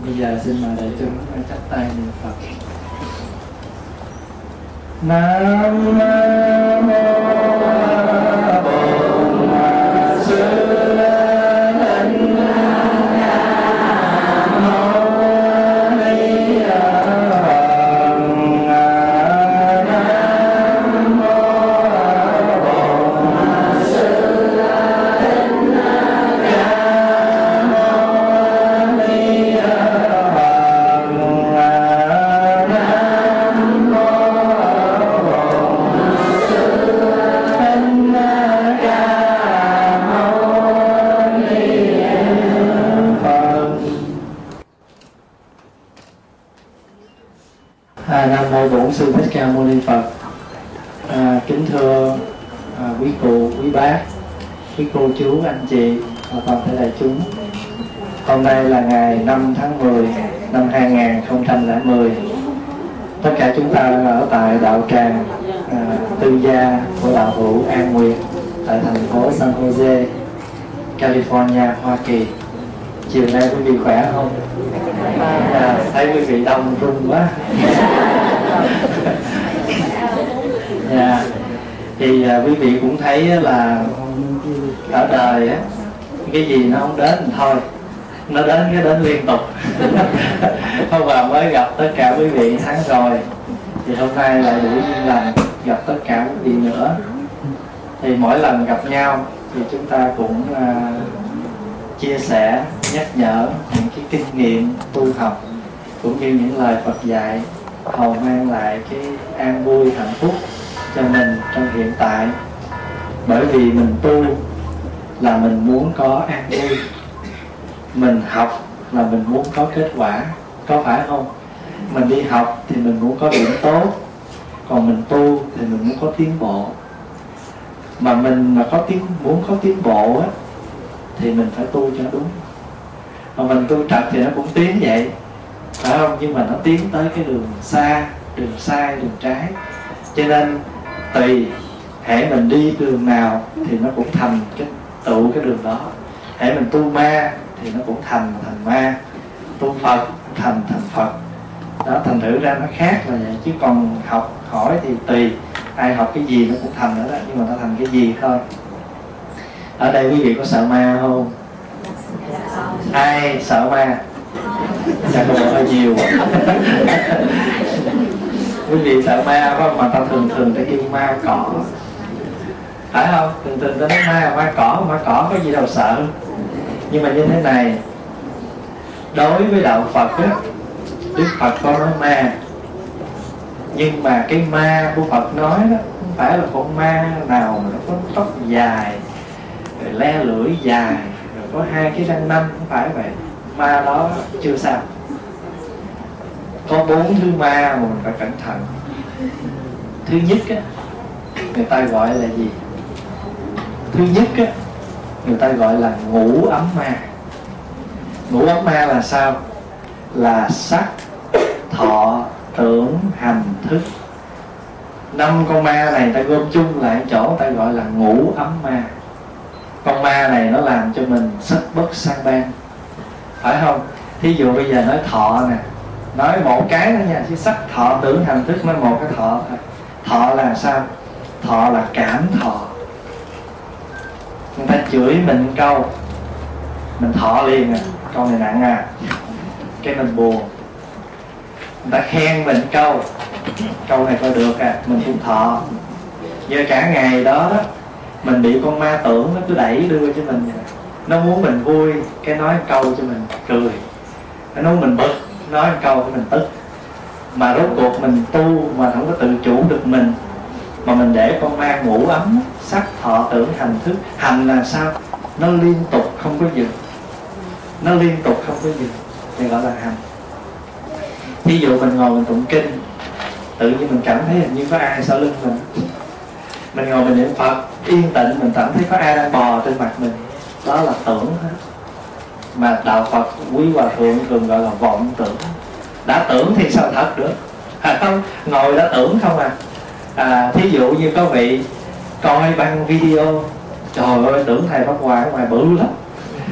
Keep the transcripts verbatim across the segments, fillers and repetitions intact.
Bây giờ xin mời đại chúng chắp tay niệm Phật. Nam mô Bổn Sư Bổn Sư Thích Ca Mâu Ni Phật. À, kính thưa à, quý cụ, quý bác, quý cô chú, anh chị và toàn thể đại chúng. Hôm nay là ngày năm tháng mười năm hai nghìn không trăm lẻ mười. Tất cả chúng ta đang ở tại đạo tràng à, tư gia của đạo hữu An Nguyệt tại thành phố San Jose, California, Hoa Kỳ. Chiều nay quý vị khỏe không? À, thấy quý vị đông run quá. Dạ. Thì à, quý vị cũng thấy là ở đời á, cái gì nó không đến thì thôi, nó đến cái đến liên tục. Hôm qua mới gặp tất cả quý vị tháng rồi, thì hôm nay lại đủ duyên lành gặp tất cả quý vị nữa. Thì mỗi lần gặp nhau thì chúng ta cũng à, chia sẻ, nhắc nhở những cái kinh nghiệm tu học cũng như những lời Phật dạy, hầu mang lại cái an vui, hạnh phúc cho mình trong hiện tại. Bởi vì mình tu là mình muốn có an vui, mình học là mình muốn có kết quả, có phải không? Mình đi học thì mình muốn có điểm tốt, còn mình tu thì mình muốn có tiến bộ. Mà mình mà có tiến, muốn có tiến bộ á, thì mình phải tu cho đúng. Mà mình tu trật thì nó cũng tiến vậy, phải không? Nhưng mà nó tiến tới cái đường xa, đường sai, đường trái. Cho nên tùy hễ mình đi đường nào thì nó cũng thành cái tụ cái đường đó. Hễ mình tu ma thì nó cũng thành thành ma, tu Phật thành thành Phật. Đó, thành thử ra nó khác là vậy. Chứ còn học hỏi thì tùy, ai học cái gì nó cũng thành nữa đó, nhưng mà nó thành cái gì thôi. Ở đây quý vị có sợ ma không? Ai sợ ma? Chắc có hơi nhiều. Quý vị sợ ma phải không? Mà ta thường thường ta kêu ma cỏ, phải không? Thường thường ta nói ma ma cỏ, ma cỏ có gì đâu sợ. Nhưng mà như thế này, đối với đạo Phật á, Đức Phật có nói ma, nhưng mà cái ma của Phật nói đó không phải là con ma nào mà nó có tóc dài, rồi le lưỡi dài, rồi có hai cái răng nanh, không phải vậy. Ma đó chưa sao. Có bốn thứ ma mà mình phải cẩn thận. Thứ nhất á, người ta gọi là gì? Thứ nhất á, người ta gọi là ngũ ấm ma. Ngũ ấm ma là sao? Là sắc, thọ, tưởng, hành, thức. Năm con ma này ta gom chung lại chỗ, ta gọi là ngũ ấm ma. Con ma này nó làm cho mình sắc bất sang ban, phải không? Thí dụ bây giờ nói thọ nè, nói một cái đó nha, chứ sắc, thọ, tưởng, hành, thức nói một cái thọ thôi. Thọ là sao? Thọ là cảm thọ. Người ta chửi mình một câu, mình thọ liền à, câu này nặng à, cái mình buồn. Người ta khen mình một câu, câu này coi được à, mình cũng thọ. Giờ cả ngày đó, đó mình bị con ma tưởng nó cứ đẩy đưa cho mình vậy. Nó muốn mình vui, cái nói một câu cho mình cười. Nó muốn mình bực, nói một câu cho mình tức. Mà rốt cuộc mình tu mà không có tự chủ được mình, mà mình để con ma ngủ ấm, sắc, thọ, tưởng, hành, thức. Hành là sao? Nó liên tục không có dừng, nó liên tục không có dừng, thì gọi là hành. Ví dụ mình ngồi mình tụng kinh, tự nhiên mình cảm thấy hình như có ai sau lưng mình. Mình ngồi mình niệm Phật yên tĩnh, mình cảm thấy có ai đang bò trên mặt mình. Đó là tưởng hết. Mà đạo Phật quý hòa thượng thường gọi là vọng tưởng. Đã tưởng thì sao thật được, à, không, ngồi đã tưởng không à. à Thí dụ như có vị coi băng video, trời ơi tưởng thầy Pháp Hòa ở ngoài bự lắm,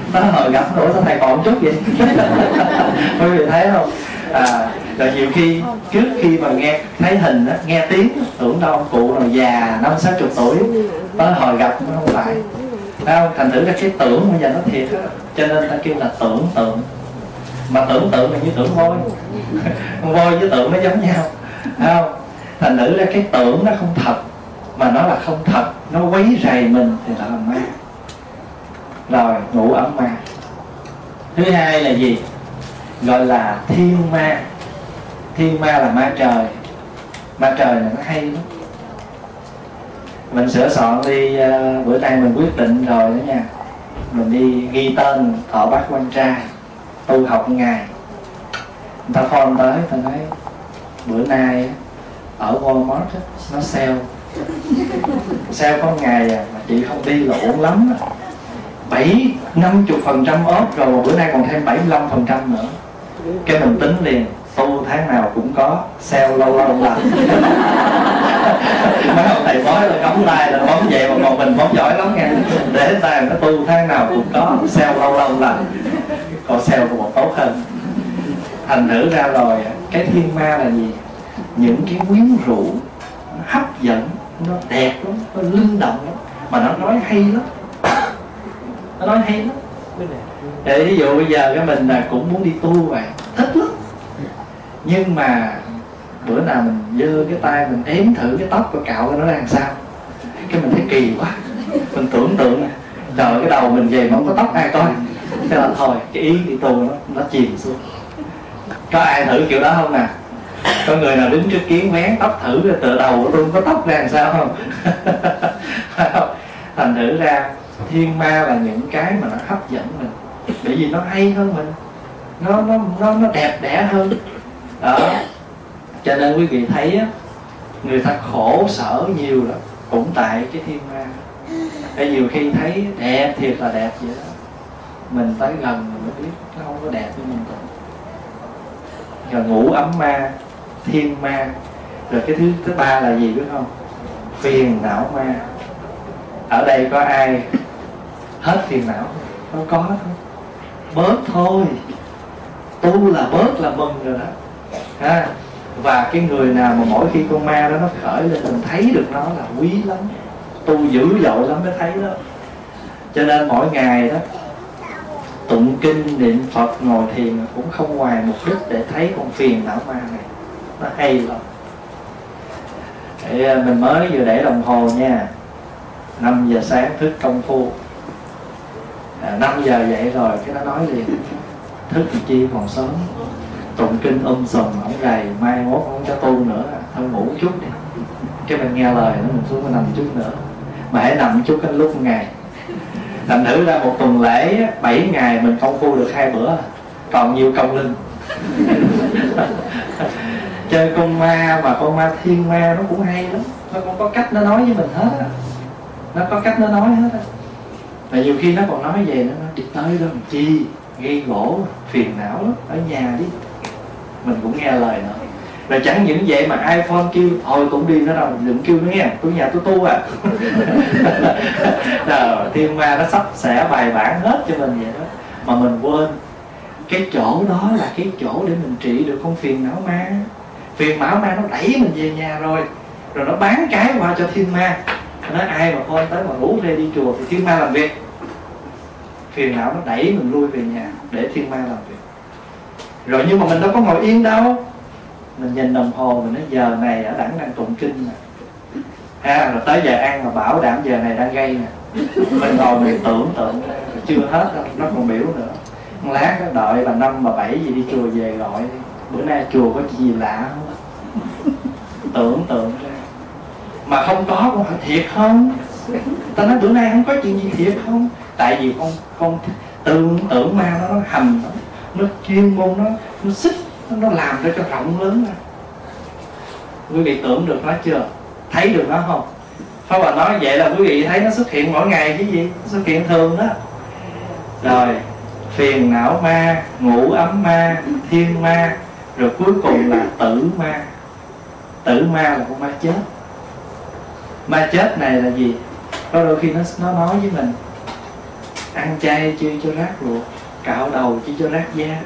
Nó hồi gặp nữa sao thầy còn chút vậy? Quý vị thấy không? À, là nhiều khi trước khi mà nghe thấy hình á, nghe tiếng tưởng đâu ông cụ nào già năm sáu chục tuổi, tới hồi gặp nó không phải. Thấy không? Thành thử ra cái tưởng bây giờ nó thiệt á, cho nên ta kêu là tưởng tượng. Mà tưởng tượng là như tưởng voi. Con voi với tượng nó giống nhau, thấy không? Thành thử ra cái tưởng nó không thật, mà nó là không thật, nó quấy rầy mình thì là ma. Rồi ngủ ấm ma. Thứ hai là gì? Gọi là thiên ma. Thiên ma là ma trời. Ma trời này nó hay lắm. Mình sửa soạn đi, uh, bữa nay mình quyết định rồi đó nha. Mình đi ghi tên Thọ Bát Quan Trai, tu học ngày. Người ta phone tới, ta nói bữa nay ở Walmart á, nó sale. Sale có ngày à, mà chị không đi là uổng lắm á. Bảy, năm mươi phần trăm off rồi, mà bữa nay còn thêm bảy mươi lăm phần trăm nữa. Cái mình tính liền, tu tháng nào cũng có, sale lâu lâu là mấy ông thầy bói là cắm tay là bấm vậy, mà còn mình bấm giỏi lắm nha. Để tay nó tu tháng nào cũng có, sale lâu lâu là còn sale còn một tốt hơn. Thành thử ra rồi, cái thiên ma là gì? Những cái quyến rũ, nó hấp dẫn, nó đẹp lắm, nó linh động lắm, mà nó nói hay lắm. Nó nói hay lắm. Để ví dụ bây giờ cái mình là cũng muốn đi tu vậy, thích lắm. Nhưng mà bữa nào mình giơ cái tay mình ếm thử cái tóc của cạo nó ra làm sao, cái mình thấy kỳ quá. Mình tưởng tượng trời cái đầu mình về mà không có tóc ai coi. Thế là thôi cái ý đi tu nó, nó chìm xuống. Có ai thử kiểu đó không nè? Có người nào đứng trước kiến vén tóc thử rồi từ đầu của tôi có tóc ra làm sao không? Thành thử ra thiên ma là những cái mà nó hấp dẫn mình, bởi vì nó hay hơn mình, nó nó nó nó đẹp đẽ hơn đó. Cho nên quý vị thấy á, người ta khổ sở nhiều lắm cũng tại cái thiên ma. Để nhiều khi thấy đẹp thiệt là đẹp vậy đó, mình tới gần mình mới biết nó không có đẹp như mình tưởng. Rồi ngủ ấm ma, thiên ma. Rồi cái thứ thứ ba là gì biết không? Phiền não ma. Ở đây có ai hết phiền não? Nó có thôi, bớt thôi. Tu là bớt là mừng rồi đó ha. Và cái người nào mà mỗi khi con ma đó nó khởi lên, mình thấy được nó là quý lắm, tu dữ dội lắm mới thấy đó. Cho nên mỗi ngày đó tụng kinh niệm Phật ngồi thiền cũng không ngoài mục đích để thấy con phiền não ma này. Nó hay lắm. Để mình mới vừa để đồng hồ nha, năm giờ sáng thức công phu, à, năm giờ dậy rồi cái nó nói liền thức thì chi còn sớm, tụng kinh um sùm ổng gầy, mai mốt không cho tu nữa, thôi ngủ chút đi. Cái mình nghe lời nó, mình xuống mình nằm chút nữa, mà hãy nằm chút cái lúc ngày. Thành thử ra một tuần lễ bảy ngày mình công phu được hai bữa, còn nhiều công linh. Chơi con ma mà con ma thiên ma nó cũng hay lắm, nó cũng có cách nó nói với mình hết á, nó có cách nó nói hết á. Và nhiều khi nó còn nói về nó nói đi tới đó làm chi, gây gỗ phiền não lắm, ở nhà đi. Mình cũng nghe lời nó. Rồi chẳng những vậy mà iPhone kêu thôi cũng đi nữa đâu, đừng kêu nó nghe, tôi nhà tôi tu à. Rồi thiên ma nó sắp sẻ bài bản hết cho mình vậy đó, mà mình quên cái chỗ đó là cái chỗ để mình trị được con phiền não ma. Phiền não ma nó đẩy mình về nhà rồi, rồi nó bán cái qua cho thiên ma. Nó nói ai mà phone tới mà rủ rê đi chùa thì thiên ma làm việc. Phiền não nó đẩy mình lui về nhà để thiên ma làm việc. Rồi nhưng mà mình đâu có ngồi yên đâu, mình nhìn đồng hồ mình nói giờ này ở đẳng đang tụng kinh nè, à, rồi tới giờ ăn mà bảo đảm giờ này đang gây nè. Mình ngồi mình tưởng tượng chưa hết đâu, nó còn biểu nữa. Lát nó đợi bà năm bà bảy gì đi chùa về gọi đi, bữa nay chùa có gì lạ không? Tưởng tượng ra mà không có, con hỏi thiệt không? Ta nói bữa nay không có chuyện gì thiệt không? Tại vì con con tưởng tưởng ma nó nó hầm nó, nó chuyên môn nó nó xích nó, nó làm ra cho rộng lớn ra. Quý vị tưởng được nó chưa? Thấy được nó không? Pháp Hòa nói vậy là quý vị thấy nó xuất hiện mỗi ngày chứ gì? Nó xuất hiện thường đó. Rồi phiền não ma, ngủ ấm ma, thiên ma, rồi cuối cùng là tử ma. Tử ma là con ma chết. Ma chết này là gì? Có đôi khi nó nó nói với mình ăn chay chi cho rác ruột, cạo đầu chi cho rác da.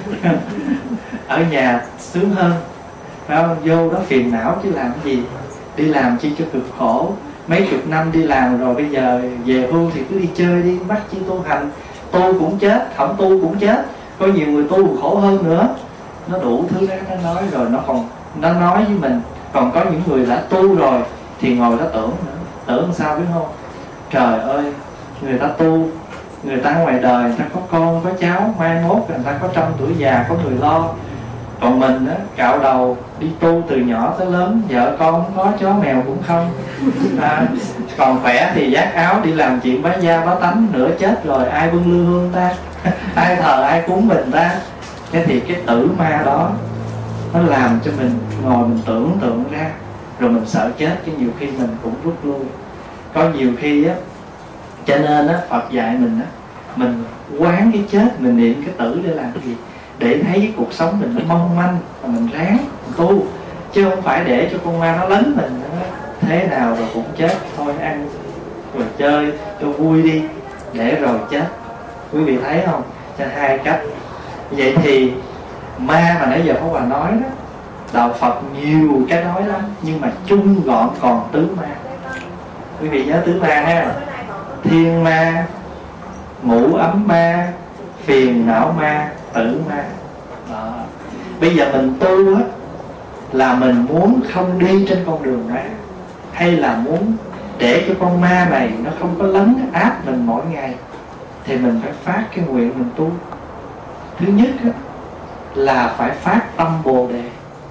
Ở nhà sướng hơn, phải không? Vô đó phiền não chứ làm cái gì, đi làm chi cho cực khổ. Mấy chục năm đi làm rồi, bây giờ về hưu thì cứ đi chơi đi, bắt chi tu hành. Tu cũng chết, không tu cũng chết. Có nhiều người tu khổ hơn nữa. Nó đủ thứ đó nó nói rồi, nó còn nó nói với mình. Còn có những người đã tu rồi thì ngồi đó tưởng nữa. Tưởng sao biết không? Trời ơi, người ta tu, người ta ngoài đời, người ta có con, có cháu, mai mốt người ta có trăm tuổi già, có người lo. Còn mình á, cạo đầu, đi tu từ nhỏ tới lớn, vợ con cũng có, chó mèo cũng không. À, còn khỏe thì vác áo đi làm chuyện bá gia bá tánh, nửa chết rồi ai bưng lư hương ta? Ai thờ ai cúng mình ta? Thế thì cái tử ma đó nó làm cho mình ngồi mình tưởng tượng ra, rồi mình sợ chết, chứ nhiều khi mình cũng rút lui. Có nhiều khi á, cho nên á, Phật dạy mình á, mình quán cái chết, mình niệm cái tử để làm cái gì? Để thấy cái cuộc sống mình nó mong manh, và mình ráng mình tu, chứ không phải để cho con ma nó lấn mình nữa. Thế nào rồi cũng chết, thôi ăn rồi chơi cho vui đi, để rồi chết. Quý vị thấy không? Cho hai cách. Vậy thì ma mà nãy giờ Pháp Hòa nói đó, đạo Phật nhiều cái nói lắm, nhưng mà chung gọn còn tứ ma. Quý vị nhớ tứ ma ha: thiên ma, ngũ ấm ma, phiền não ma, tử ma. Đó. Bây giờ mình tu á, là mình muốn không đi trên con đường đó, hay là muốn để cho con ma này nó không có lấn áp mình mỗi ngày, thì mình phải phát cái nguyện mình tu. Thứ nhất á, là phải phát tâm Bồ Đề.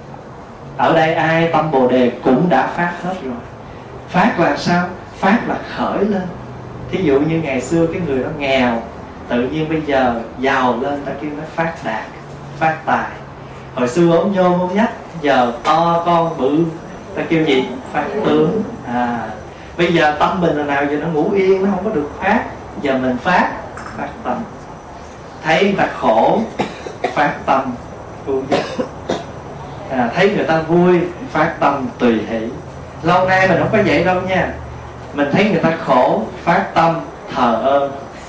Ở đây ai tâm Bồ Đề cũng đã phát hết rồi. Phát là sao? Phát là khởi lên. Thí dụ như ngày xưa cái người đó nghèo, tự nhiên bây giờ giàu lên, ta kêu nó phát đạt, phát tài. Hồi xưa ống nhôm ống nhách, giờ to con bự, ta kêu gì? Phát tướng. À, bây giờ tâm mình là nào giờ nó ngủ yên, nó không có được phát. Giờ mình phát, phát tâm. Thấy người ta khổ, phát tâm tu giác. À, thấy người ta vui, phát tâm tùy hỷ. Lâu nay mình không có vậy đâu nha. Mình thấy người ta khổ, phát tâm thờ ơ.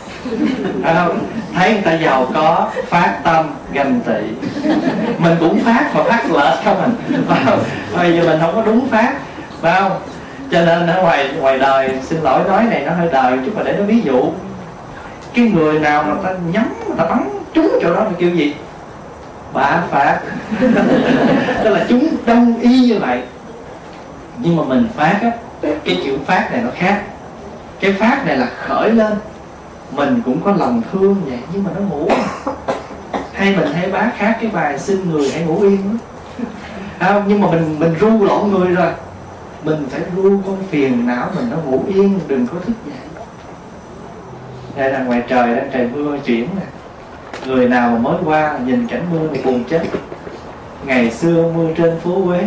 À, thấy người ta giàu có, phát tâm ganh tị. Mình cũng phát mà phát lệch không mình. Bây giờ mình không có đúng phát, phải không? Cho nên ở ngoài ngoài đời, xin lỗi nói này nó hơi đời chút mà để nó ví dụ. Cái người nào mà ta nhắm, người ta bắn trúng chỗ đó thì kêu gì? Bá phát. Tức là chúng đông y như vậy. Nhưng mà mình phát á, cái chữ phát này nó khác. Cái phát này là khởi lên, mình cũng có lòng thương vậy, nhưng mà nó ngủ. Hay mình hay bá khác cái bài xin người hãy ngủ yên đó. Không, nhưng mà mình mình ru lộn người rồi. Mình phải ru con phiền não mình nó ngủ yên, đừng có thức dậy. Đây là ngoài trời đang trời mưa chuyển nè. Người nào mà mới qua nhìn cảnh mưa thì buồn chết. Ngày xưa mưa trên phố Huế.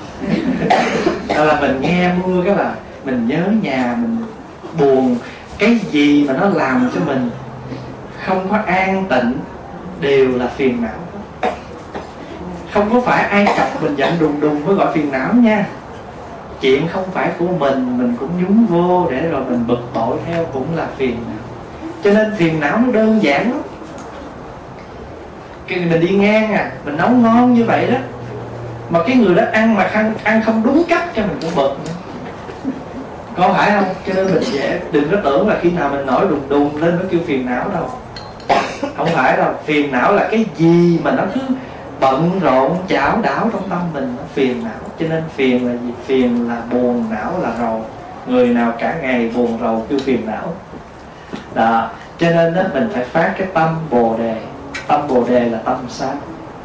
Đó là mình nghe mưa cái là mình nhớ nhà, mình buồn. Cái gì mà nó làm cho mình không có an tịnh đều là phiền não. Không có phải ai chọc mình giận đùng đùng mới gọi phiền não nha. Chuyện không phải của mình, mình cũng nhúng vô để rồi mình bực bội theo cũng là phiền não. Cho nên phiền não nó đơn giản lắm. Cái mình đi ngang à, mình nấu ngon như vậy đó, mà cái người đó ăn mà ăn, ăn không đúng cách cho mình cũng bực nữa. Có phải không? Cho nên mình dễ đừng có tưởng là khi nào mình nổi đùng đùng lên nó kêu phiền não đâu. Không phải đâu. Phiền não là cái gì mà nó cứ bận rộn chảo đảo trong tâm mình, nó phiền não. Cho nên phiền là gì? Phiền là buồn, não là rầu. Người nào cả ngày buồn rầu kêu phiền não đó. Cho nên đó, mình phải phát cái tâm Bồ Đề. Tâm Bồ Đề là tâm sáng.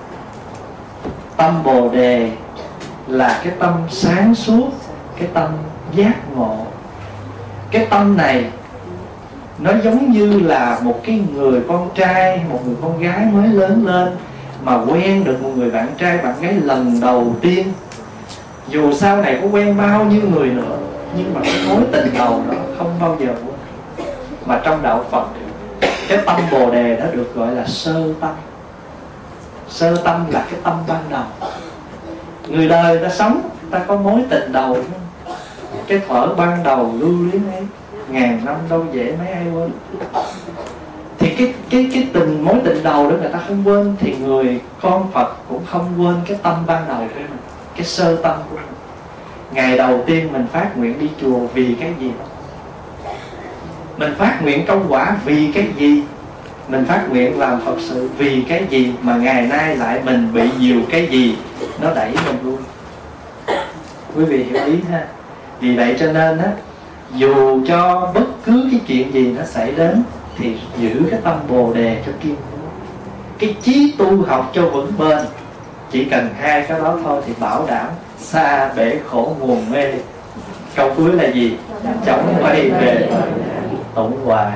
Tâm Bồ Đề là cái tâm sáng suốt, cái tâm giác ngộ. Cái tâm này nó giống như là một cái người con trai, một người con gái mới lớn lên mà quen được một người bạn trai, bạn gái lần đầu tiên. Dù sau này có quen bao nhiêu người nữa, nhưng mà cái mối tình đầu đó không bao giờ quên. Mà trong đạo Phật, cái tâm Bồ Đề đó được gọi là sơ tâm. Sơ tâm là cái tâm ban đầu. Người đời ta sống, ta có mối tình đầu, cái thuở ban đầu lưu luyến ấy, ngàn năm đâu dễ mấy ai quên. Thì cái cái cái tình mối tình đầu đó người ta không quên, thì người con Phật cũng không quên cái tâm ban đầu của mình, cái sơ tâm của mình. Ngày đầu tiên mình phát nguyện đi chùa vì cái gì? Mình phát nguyện công quả vì cái gì? Mình phát nguyện làm Phật sự vì cái gì? Mà ngày nay lại mình bị nhiều cái gì nó đẩy mình luôn. Quý vị hiểu ý ha. Vì vậy cho nên á, dù cho bất cứ cái chuyện gì nó xảy đến thì giữ cái tâm Bồ Đề cho kiên cố, cái chí tu học cho vững bền. Chỉ cần hai cái đó thôi thì bảo đảm xa bể khổ nguồn mê. Câu cuối là gì? Chống quay về tụng hoài.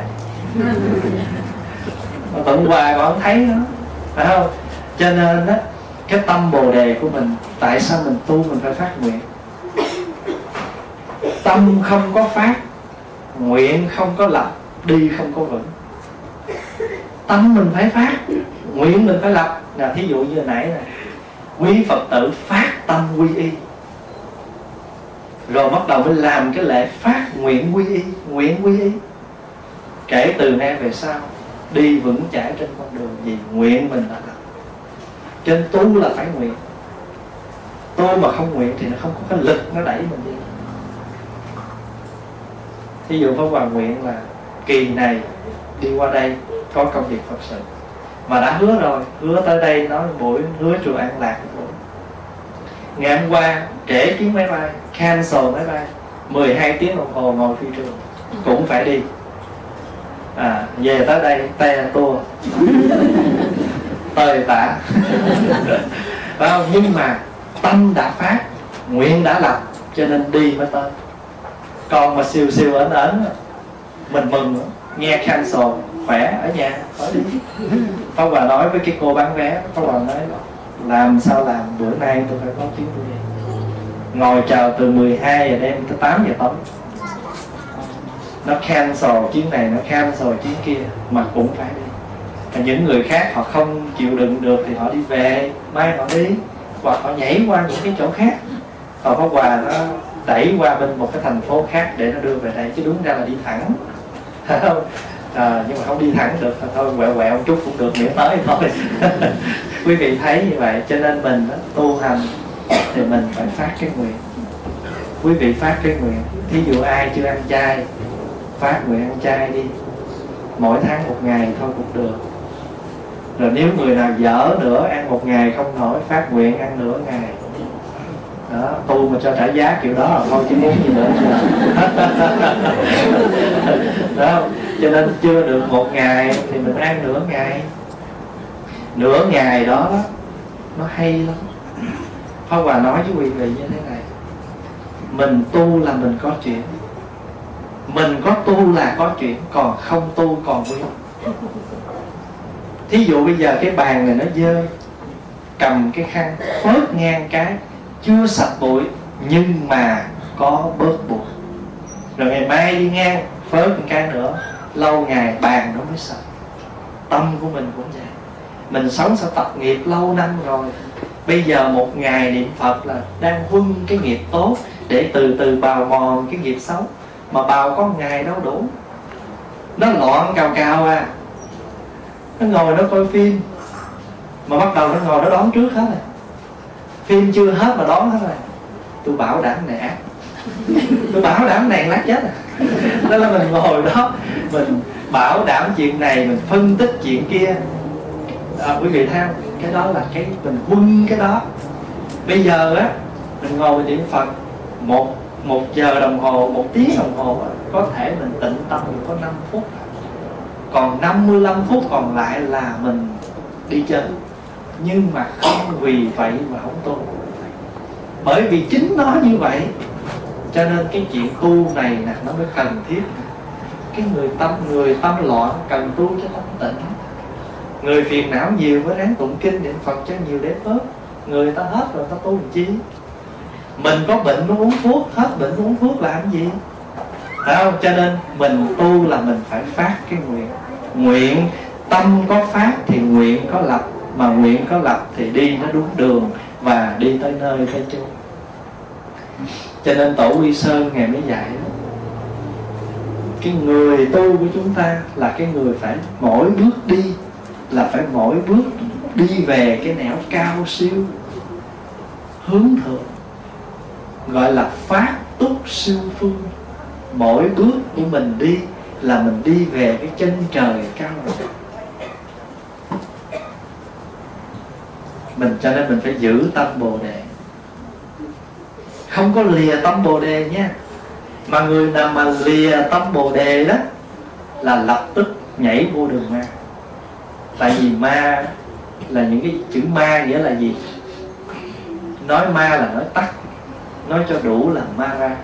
Tụng hoài mà không thấy nó, phải không? Cho nên đó, cái tâm Bồ Đề của mình, tại sao mình tu mình phải phát nguyện? Tâm không có phát, nguyện không có lập, đi không có vững. Tâm mình phải phát, nguyện mình phải lập. Nào thí dụ như nãy này, quý Phật tử phát tâm quy y, rồi bắt đầu mới làm cái lễ phát nguyện quy y. Nguyện quy y kể từ nay về sau đi vững chãi trên con đường gì nguyện mình đã làm. Cho nên tu là phải nguyện. Tu mà không nguyện thì nó không có cái lực nó đẩy mình đi. Ví dụ Pháp Hòa nguyện là kỳ này đi qua đây có công việc Phật sự, mà đã hứa rồi, hứa tới đây nói buổi hứa chùa An Lạc buổi. Ngày hôm qua trễ chuyến máy bay, cancel máy bay, mười hai tiếng đồng hồ ngồi phi trường cũng phải đi. À, về tới đây te tua tơi tả. Phải không? Nhưng mà tâm đã phát, nguyện đã lập, cho nên đi mới tới. Còn mà siêu siêu ẩn ẩn mình mừng nghe cancel, khỏe ở nhà khỏi đi. Pháp Hòa nói với cái cô bán vé, Pháp Hòa nói làm sao làm, bữa nay tôi phải có chuyến đi. Ngồi chờ từ mười hai giờ đêm tới tám giờ tối. Nó cancel chuyến này, nó cancel chuyến kia, mà cũng phải đi. Và những người khác họ không chịu đựng được thì họ đi về, mai họ đi, hoặc họ nhảy qua những cái chỗ khác. Còn Pháp Hòa nó đẩy qua bên một cái thành phố khác để nó đưa về đây, chứ đúng ra là đi thẳng. Không? À, nhưng mà không đi thẳng được, thôi quẹo quẹo một chút cũng được, miễn tới thôi. Quý vị thấy như vậy, cho nên mình đó, tu hành thì mình phải phát cái nguyện. Quý vị phát cái nguyện. Thí dụ ai chưa ăn chay, phát nguyện ăn chay đi, mỗi tháng một ngày thôi cũng được. Rồi nếu người nào dở nữa, ăn một ngày không nổi, phát nguyện ăn nửa ngày. Đó, tu mà cho trả giá kiểu đó là thôi chứ muốn gì nữa. Đó, cho nên chưa được một ngày thì mình ăn nửa ngày. Nửa ngày đó, đó nó hay lắm. Pháp Hòa nói với quý vị như thế này, mình tu là mình có chuyện, mình có tu là có chuyện, còn không tu còn nguyên. Thí dụ bây giờ cái bàn này nó dơ, cầm cái khăn phớt ngang cái, chưa sạch bụi nhưng mà có bớt bụi. Rồi ngày mai đi ngang phớt một cái nữa, lâu ngày bàn nó mới sạch. Tâm của mình cũng vậy. Mình sống sao tập nghiệp lâu năm rồi, bây giờ một ngày niệm Phật là đang vun cái nghiệp tốt để từ từ bào mòn cái nghiệp xấu. Mà bào có ngày đâu đủ. Nó loạn cào cào à. Nó ngồi nó coi phim, mà bắt đầu nó ngồi nó đón trước hết rồi. Phim chưa hết mà đón hết rồi. Tôi bảo đảm này ác, tôi bảo đảm này lát chết à. Đó là mình ngồi đó, mình bảo đảm chuyện này, mình phân tích chuyện kia. À, quý vị thấy không? Cái đó là cái mình quân cái đó. Bây giờ á, mình ngồi mình niệm Phật một một giờ đồng hồ, một tiếng đồng hồ á, có thể mình tịnh tâm được có năm phút. Còn năm mươi lăm phút còn lại là mình đi chơi. Nhưng mà không vì vậy mà không tu. Bởi vì chính nó như vậy, cho nên cái chuyện tu này nè nó mới cần thiết. Cái người tâm người tâm loạn cần tu cho tâm tịnh. Người phiền não nhiều mới ráng tụng kinh niệm Phật cho nhiều để bớt. Người ta hết rồi ta tu làm chi? Mình có bệnh mới uống thuốc, hết bệnh uống thuốc làm gì? Phải không? Cho nên mình tu là mình phải phát cái nguyện. Nguyện tâm có phát thì nguyện có lập, mà nguyện có lập thì đi nó đúng đường và đi tới nơi tới chốn. Cho nên Tổ Quy Sơn ngày mới dạy đó, cái người tu của chúng ta là cái người phải mỗi bước đi là phải mỗi bước đi về cái nẻo cao siêu hướng thượng, gọi là phát túc siêu phương. Mỗi bước của mình đi là mình đi về cái chân trời cao này. Mình cho nên mình phải giữ tâm Bồ Đề, không có lìa tâm Bồ Đề nha. Mà người nào mà lìa tâm Bồ Đề đó là lập tức nhảy vô đường ma. Tại vì ma là những cái chữ ma nghĩa là gì? Nói ma là nói tắt, nói cho đủ là ma ra.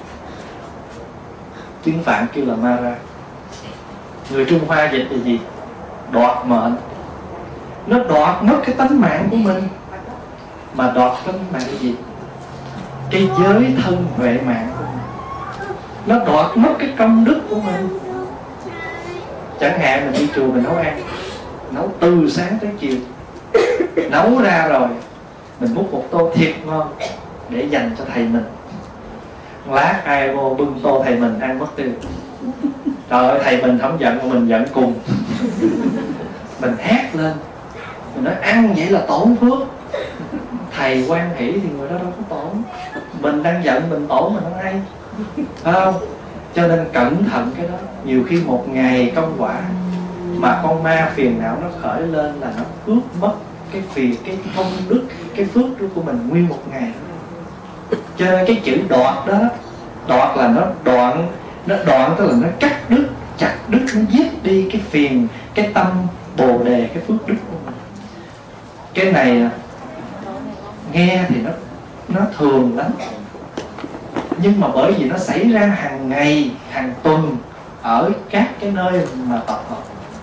Tiếng Phạn kêu là ma ra. Người Trung Hoa dịch là gì? Đoạt mệnh. Nó đoạt mất cái tánh mạng của mình. Mà đoạt tánh mạng cái gì? Cái giới thân huệ mạng của mình. Nó đoạt mất cái công đức của mình. Chẳng hạn mình đi chùa mình nấu ăn, nấu từ sáng tới chiều, nấu ra rồi mình múc một tô thiệt ngon để dành cho thầy mình. Lát ai vô bưng tô thầy mình ăn mất tiêu. Trời ơi, thầy mình không giận mà mình giận cùng. Mình hét lên, mình nói ăn vậy là tổn phước. Thầy hoan hỷ thì người đó đâu có tổn. Mình đang giận mình tổn mình không hay, phải không? Cho nên cẩn thận cái đó. Nhiều khi một ngày công quả mà con ma phiền não nó khởi lên là nó cướp mất cái phiền, cái công đức, cái phước của mình nguyên một ngày. Cho nên cái chữ đoạt đó, đoạt là nó đoạn, nó đoạn tức là nó cắt đứt, chặt đứt, nó giết đi cái phiền, cái tâm Bồ Đề, cái phước đức của mình. Cái này nghe thì nó nó thường lắm, nhưng mà bởi vì nó xảy ra hàng ngày, hàng tuần ở các cái nơi mà tập hợp.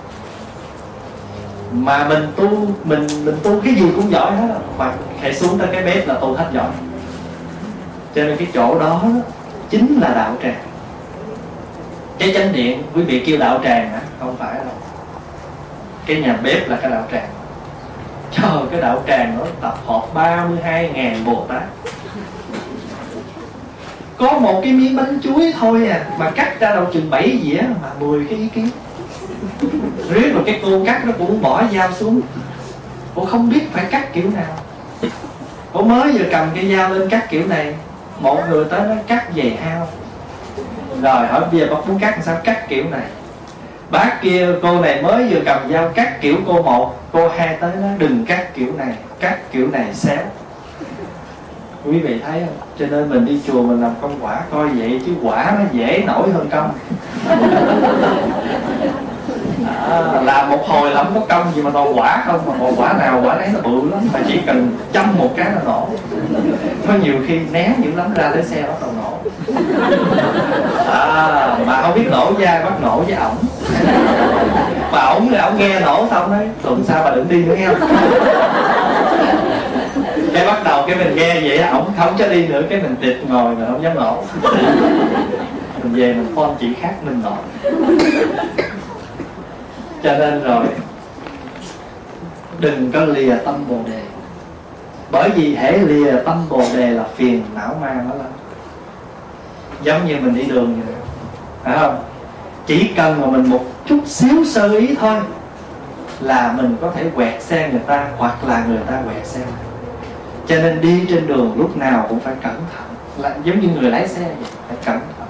Mà mình tu, mình mình tu cái gì cũng giỏi hết. Mà hãy xuống tới cái bếp là tu hết giỏi. Cho nên cái chỗ đó chính là đạo tràng. Cái chánh điện quý vị kêu đạo tràng hả? Không phải đâu. Cái nhà bếp là cái đạo tràng. Trời, cái đạo tràng nó tập hợp ba mươi hai ngàn Bồ Tát. Có một cái miếng bánh chuối thôi à, mà cắt ra đâu chừng bảy dĩa mà mười cái ý kiến. Riết rồi cái cô cắt nó cũng bỏ dao xuống. Cô không biết phải cắt kiểu nào. Cô mới vừa cầm cái dao lên cắt kiểu này, một người tới nó cắt dày hao. Rồi hỏi bây giờ bác muốn cắt làm sao? Cắt kiểu này. Bác kia cô này mới vừa cầm dao cắt kiểu cô một, cô hai tới nó đừng cắt kiểu này, cắt kiểu này xéo. Quý vị thấy không? Cho nên mình đi chùa mình làm công quả coi vậy, chứ quả nó dễ nổi hơn công. À, làm một hồi là không có công gì mà toàn quả không. Mà một quả nào quả đấy nó bự lắm, mà chỉ cần châm một cái là nổ. Có nhiều khi nén dữ lắm, ra tới xe bắt đầu nổ. À, mà không biết nổ ra bắt nổ với ổng. Mà ổng thì ổng nghe nổ xong đấy, tuần sau bà đừng đi nữa nghe không? Cái bắt đầu cái mình nghe vậy, ổng không cho đi nữa, cái mình tiệt ngồi mà không dám nổ. Mình về mình phone chị khác mình nổ. Cho nên rồi đừng có lìa tâm Bồ Đề. Bởi vì hễ lìa tâm Bồ Đề là phiền não ma nó lên. Giống như mình đi đường vậy, phải không? Chỉ cần mà mình một chút xíu sơ ý thôi là mình có thể quẹt xe người ta, hoặc là người ta quẹt xe. Cho nên đi trên đường lúc nào cũng phải cẩn thận. Là giống như người lái xe vậy, phải cẩn thận.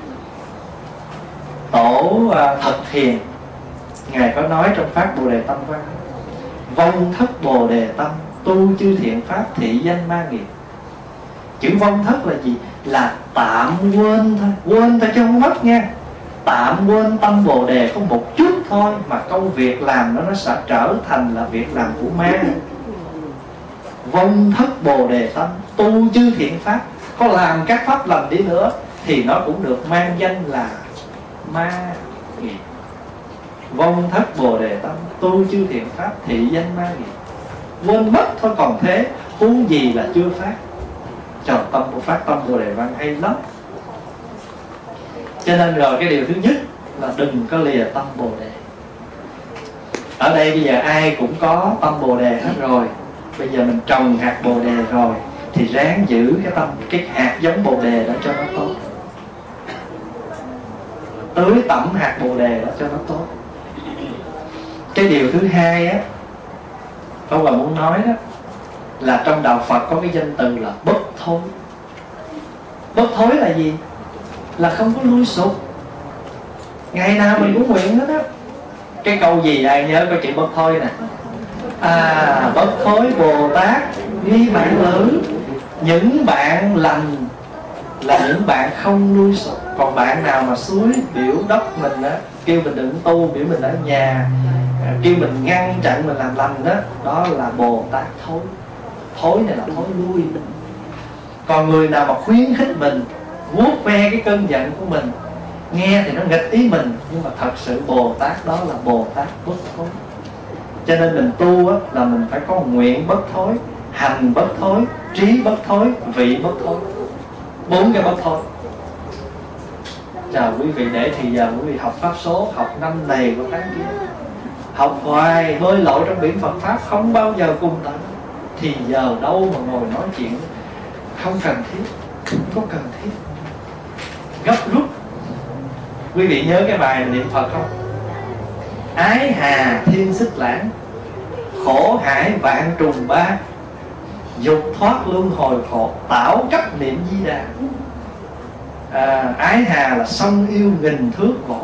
Tổ uh, Thật Thiền Ngài có nói trong Pháp Bồ Đề Tâm Văn: vong thất Bồ Đề tâm, tu chư thiện pháp thị danh ma nghiệp. Chữ vong thất là gì? Là tạm quên thôi. Quên thôi chứ không mất nha. Tạm quên tâm Bồ Đề có một chút thôi, mà công việc làm nó nó sẽ trở thành là việc làm của ma. Vong thất Bồ Đề tâm, tu chư thiện pháp, có làm các pháp lành đi nữa thì nó cũng được mang danh là ma nghiệp. Vong thất Bồ Đề tâm, tu chư thiện pháp thị danh ma nghiệp. Quên mất thôi còn thế, huống gì là chưa phát. Trời, tâm của phát tâm Bồ Đề văn hay lắm. Cho nên rồi cái điều thứ nhất là đừng có lìa tâm Bồ Đề. Ở đây bây giờ ai cũng có tâm Bồ Đề hết rồi. Bây giờ mình trồng hạt Bồ Đề rồi thì ráng giữ cái tâm, cái hạt giống Bồ Đề đó cho nó tốt. tưới tẩm hạt bồ đề đó cho nó tốt. Cái điều thứ hai á, Pháp Hòa muốn nói đó là trong đạo Phật có cái danh từ là bất thối. Bất thối là gì? Là không có lui sụp. Ngày nào mình cũng nguyện hết á. Cái câu gì ai nhớ có chữ bất thối nè? À, bất thối Bồ Tát ghi bạn lữ. Những bạn lành là những bạn không lui sụp. Còn bạn nào mà suối biểu đốc mình á, kêu mình đừng tu, biểu mình ở nhà, kêu mình ngăn chặn mình làm lành đó, đó là Bồ Tát thối. Thối này là thối lui. Còn người nào mà khuyến khích mình, vuốt ve cái cơn giận của mình, nghe thì nó nghịch ý mình, nhưng mà thật sự Bồ Tát đó là Bồ Tát bất thối. Cho nên mình tu á, là mình phải có nguyện bất thối, hành bất thối, trí bất thối, vị bất thối. Bốn cái bất thối. Chào quý vị, để thì giờ quý vị học pháp số, học năm này của tháng kia, học hoài bơi lội trong biển Phật pháp, không bao giờ cùng tận. Thì giờ đâu mà ngồi nói chuyện không cần thiết, không có cần thiết, gấp rút. Quý vị nhớ cái bài niệm Phật không? Ái hà thiên xích lãng, khổ hải vạn trùng ba, dục thoát luân hồi khổ, tảo cấp niệm di đà. À, ái hà là sông yêu nghìn thước khổ,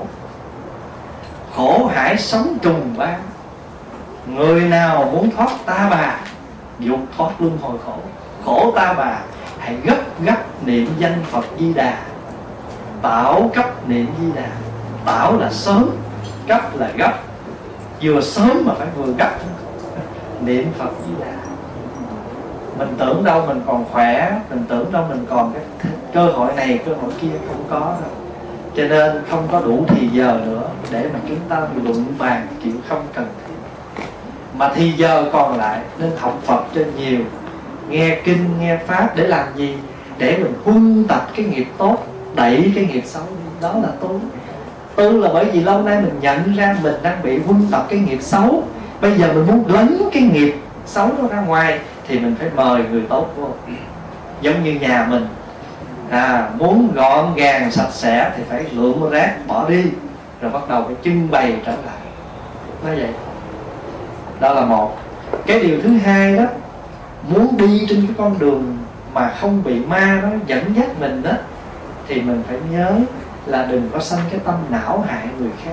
khổ hải sống trùng ba. Người nào muốn thoát ta bà, dục thoát luân hồi khổ, khổ ta bà, hãy gấp gấp niệm danh Phật Di Đà. Tảo cấp niệm Di Đà. Tảo là sớm, cấp là gấp. Vừa sớm mà phải vừa gấp. Niệm Phật Di Đà. Mình tưởng đâu mình còn khỏe, mình tưởng đâu mình còn cái cơ hội này, cơ hội kia, không có đâu. Cho nên không có đủ thì giờ nữa để mà chúng ta luận bàn kiểu không cần thiết. Mà thì giờ còn lại nên học Phật cho nhiều, nghe kinh, nghe Pháp để làm gì? Để mình huân tập cái nghiệp tốt, đẩy cái nghiệp xấu đi. Đó là tu. Tu là bởi vì lâu nay mình nhận ra mình đang bị huân tập cái nghiệp xấu. Bây giờ mình muốn lấn cái nghiệp xấu nó ra ngoài thì mình phải mời người tốt vô. Giống như nhà mình, à, muốn gọn gàng sạch sẽ thì phải lượm rác bỏ đi, rồi bắt đầu phải trưng bày trở lại. Nói vậy. Đó là một. Cái điều thứ hai đó, muốn đi trên cái con đường mà không bị ma nó dẫn dắt mình đó, thì mình phải nhớ là đừng có sanh cái tâm não hại người khác.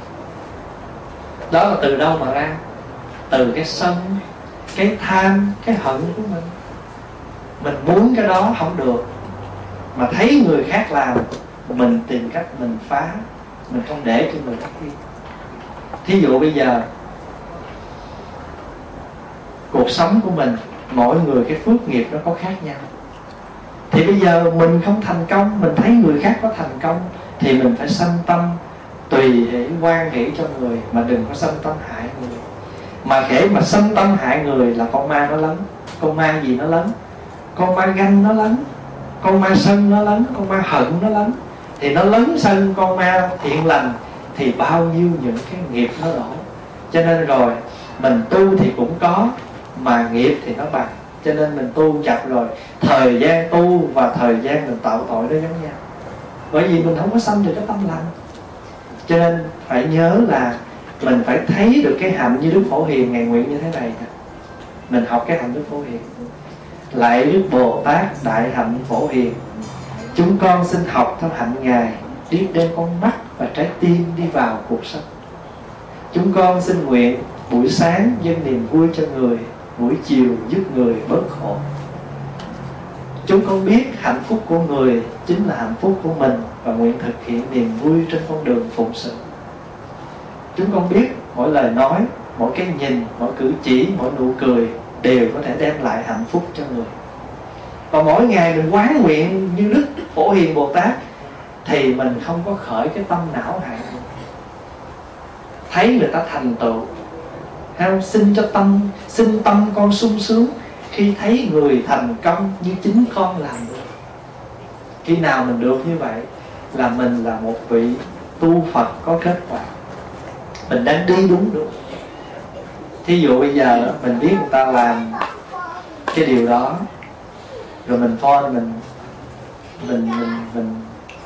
Đó là từ đâu mà ra? Từ cái sân, cái tham, cái hận của mình. Mình muốn cái đó không được, mà thấy người khác làm, mình tìm cách mình phá, mình không để cho người khác đi. Thí dụ bây giờ cuộc sống của mình, mỗi người cái phước nghiệp nó có khác nhau. Thì bây giờ mình không thành công, mình thấy người khác có thành công, thì mình phải sanh tâm tùy hỷ, hoan hỷ cho người, mà đừng có sanh tâm hại người. Mà kể mà sanh tâm hại người là con ma nó lấn. Con ma gì nó lấn? Con ma ganh nó lấn, con ma sân nó lấn, con ma hận nó lấn. Thì nó lấn sân con ma thiện lành thì bao nhiêu những cái nghiệp nó đổ. Cho nên rồi mình tu thì cũng có, mà nghiệp thì nó bằng. Cho nên mình tu chặt rồi, thời gian tu và thời gian mình tạo tội nó giống nhau. Bởi vì mình không có sanh được cái tâm lành. Cho nên phải nhớ là mình phải thấy được cái hạnh như Đức Phổ Hiền ngày nguyện như thế này. Mình học cái hạnh Đức Phổ Hiền. Lạy Đức Bồ Tát đại hạnh Phổ Hiền, chúng con xin học theo hạnh Ngài, biết đem con mắt và trái tim đi vào cuộc sống. Chúng con xin nguyện buổi sáng dâng niềm vui cho người, buổi chiều giúp người bớt khổ. Chúng con biết hạnh phúc của người chính là hạnh phúc của mình, và nguyện thực hiện niềm vui trên con đường phụng sự. Chúng con biết mỗi lời nói, mỗi cái nhìn, mỗi cử chỉ, mỗi nụ cười đều có thể đem lại hạnh phúc cho người. Và mỗi ngày mình quán nguyện như Đức Phổ Hiền Bồ Tát thì mình không có khởi cái tâm não hại người. Thấy người ta thành tựu, hay xin cho tâm, xin tâm con sung sướng khi thấy người thành công như chính con làm được. Khi nào mình được như vậy là mình là một vị tu Phật có kết quả, mình đang đi đúng được. Thí dụ bây giờ mình biết người ta làm cái điều đó, rồi mình phone mình mình mình mình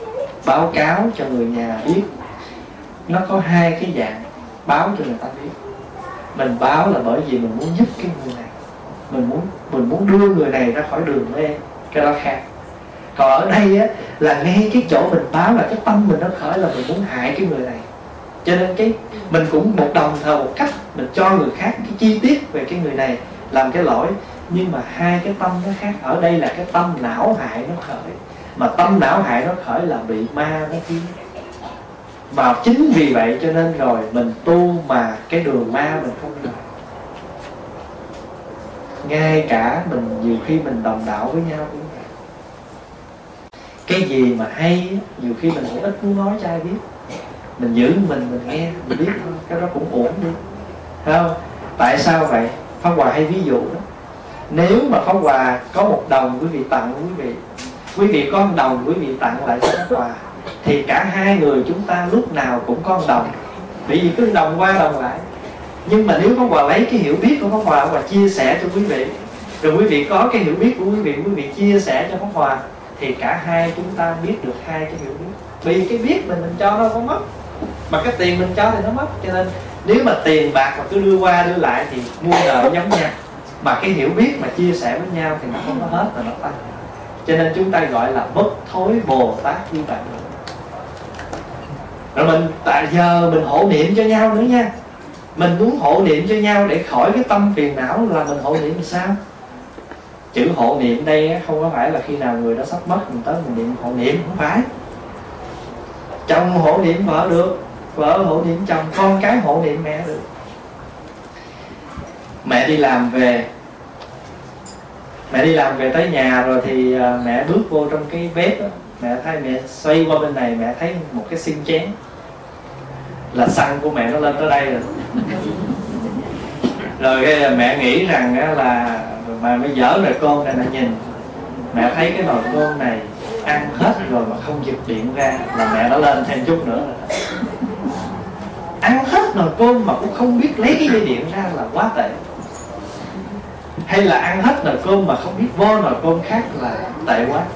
báo cáo cho người nhà biết. Nó có hai cái dạng báo cho người ta biết. Mình báo là bởi vì mình muốn giúp cái người này, mình muốn mình muốn đưa người này ra khỏi đường mê, cái đó khác. Còn ở đây á, là ngay cái chỗ mình báo là cái tâm mình nó khởi là mình muốn hại cái người này. Cho nên cái mình cũng một đồng thời một cách mình cho người khác cái chi tiết về cái người này làm cái lỗi, nhưng mà hai cái tâm nó khác. Ở đây là cái tâm não hại nó khởi, mà tâm não hại nó khởi là bị ma nó khiến. Mà chính vì vậy cho nên rồi mình tu mà cái đường ma mình không được. Ngay cả mình nhiều khi mình đồng đạo với nhau cũng vậy. Cái gì mà hay nhiều khi mình cũng ít muốn nói cho ai biết. Mình giữ mình, mình nghe, mình biết thôi, cái đó cũng ổn đi. Thấy không? Tại sao vậy? Pháp Hòa hay ví dụ đó. Nếu mà Pháp Hòa có một đồng quý vị tặng quý vị, quý vị có một đồng quý vị tặng lại cho Pháp Hòa, thì cả hai người chúng ta lúc nào cũng có một đồng. Bởi vì cứ đồng qua đồng lại. Nhưng mà nếu Pháp Hòa lấy cái hiểu biết của Pháp Hòa và chia sẻ cho quý vị, rồi quý vị có cái hiểu biết của quý vị, quý vị chia sẻ cho Pháp Hòa, thì cả hai chúng ta biết được hai cái hiểu biết. Vì cái biết mình mình cho nó không mất, mà cái tiền mình cho thì nó mất. Cho nên nếu mà tiền bạc mà cứ đưa qua đưa lại thì mua nợ giống nhau. Mà cái hiểu biết mà chia sẻ với nhau thì nó không có hết, mà nó tăng. Cho nên chúng ta gọi là bất thối Bồ Tát như vậy. Rồi mình tại giờ mình hộ niệm cho nhau nữa nha. Mình muốn hộ niệm cho nhau để khỏi cái tâm phiền não là mình hộ niệm làm sao? Chữ hộ niệm đây không có phải là khi nào người đó sắp mất mình tới mình niệm hộ niệm, không phải. Chồng hộ niệm vợ được, vợ hộ niệm chồng, con cái hộ niệm mẹ được. Mẹ đi làm về, mẹ đi làm về tới nhà rồi thì mẹ bước vô trong cái bếp đó, mẹ thấy mẹ xoay qua bên này, mẹ thấy một cái xiên chén, là xăng của mẹ nó lên tới đây rồi. Rồi cái mẹ nghĩ rằng là mà mới dở nồi cơm này, là nhìn mẹ thấy cái nồi cơm này ăn hết rồi mà không giật điện ra, là mẹ nó lên thêm chút nữa rồi. Ăn hết nồi cơm mà cũng không biết lấy cái dây điện ra là quá tệ. Hay là ăn hết nồi cơm mà không biết vo nồi cơm khác là tệ quá.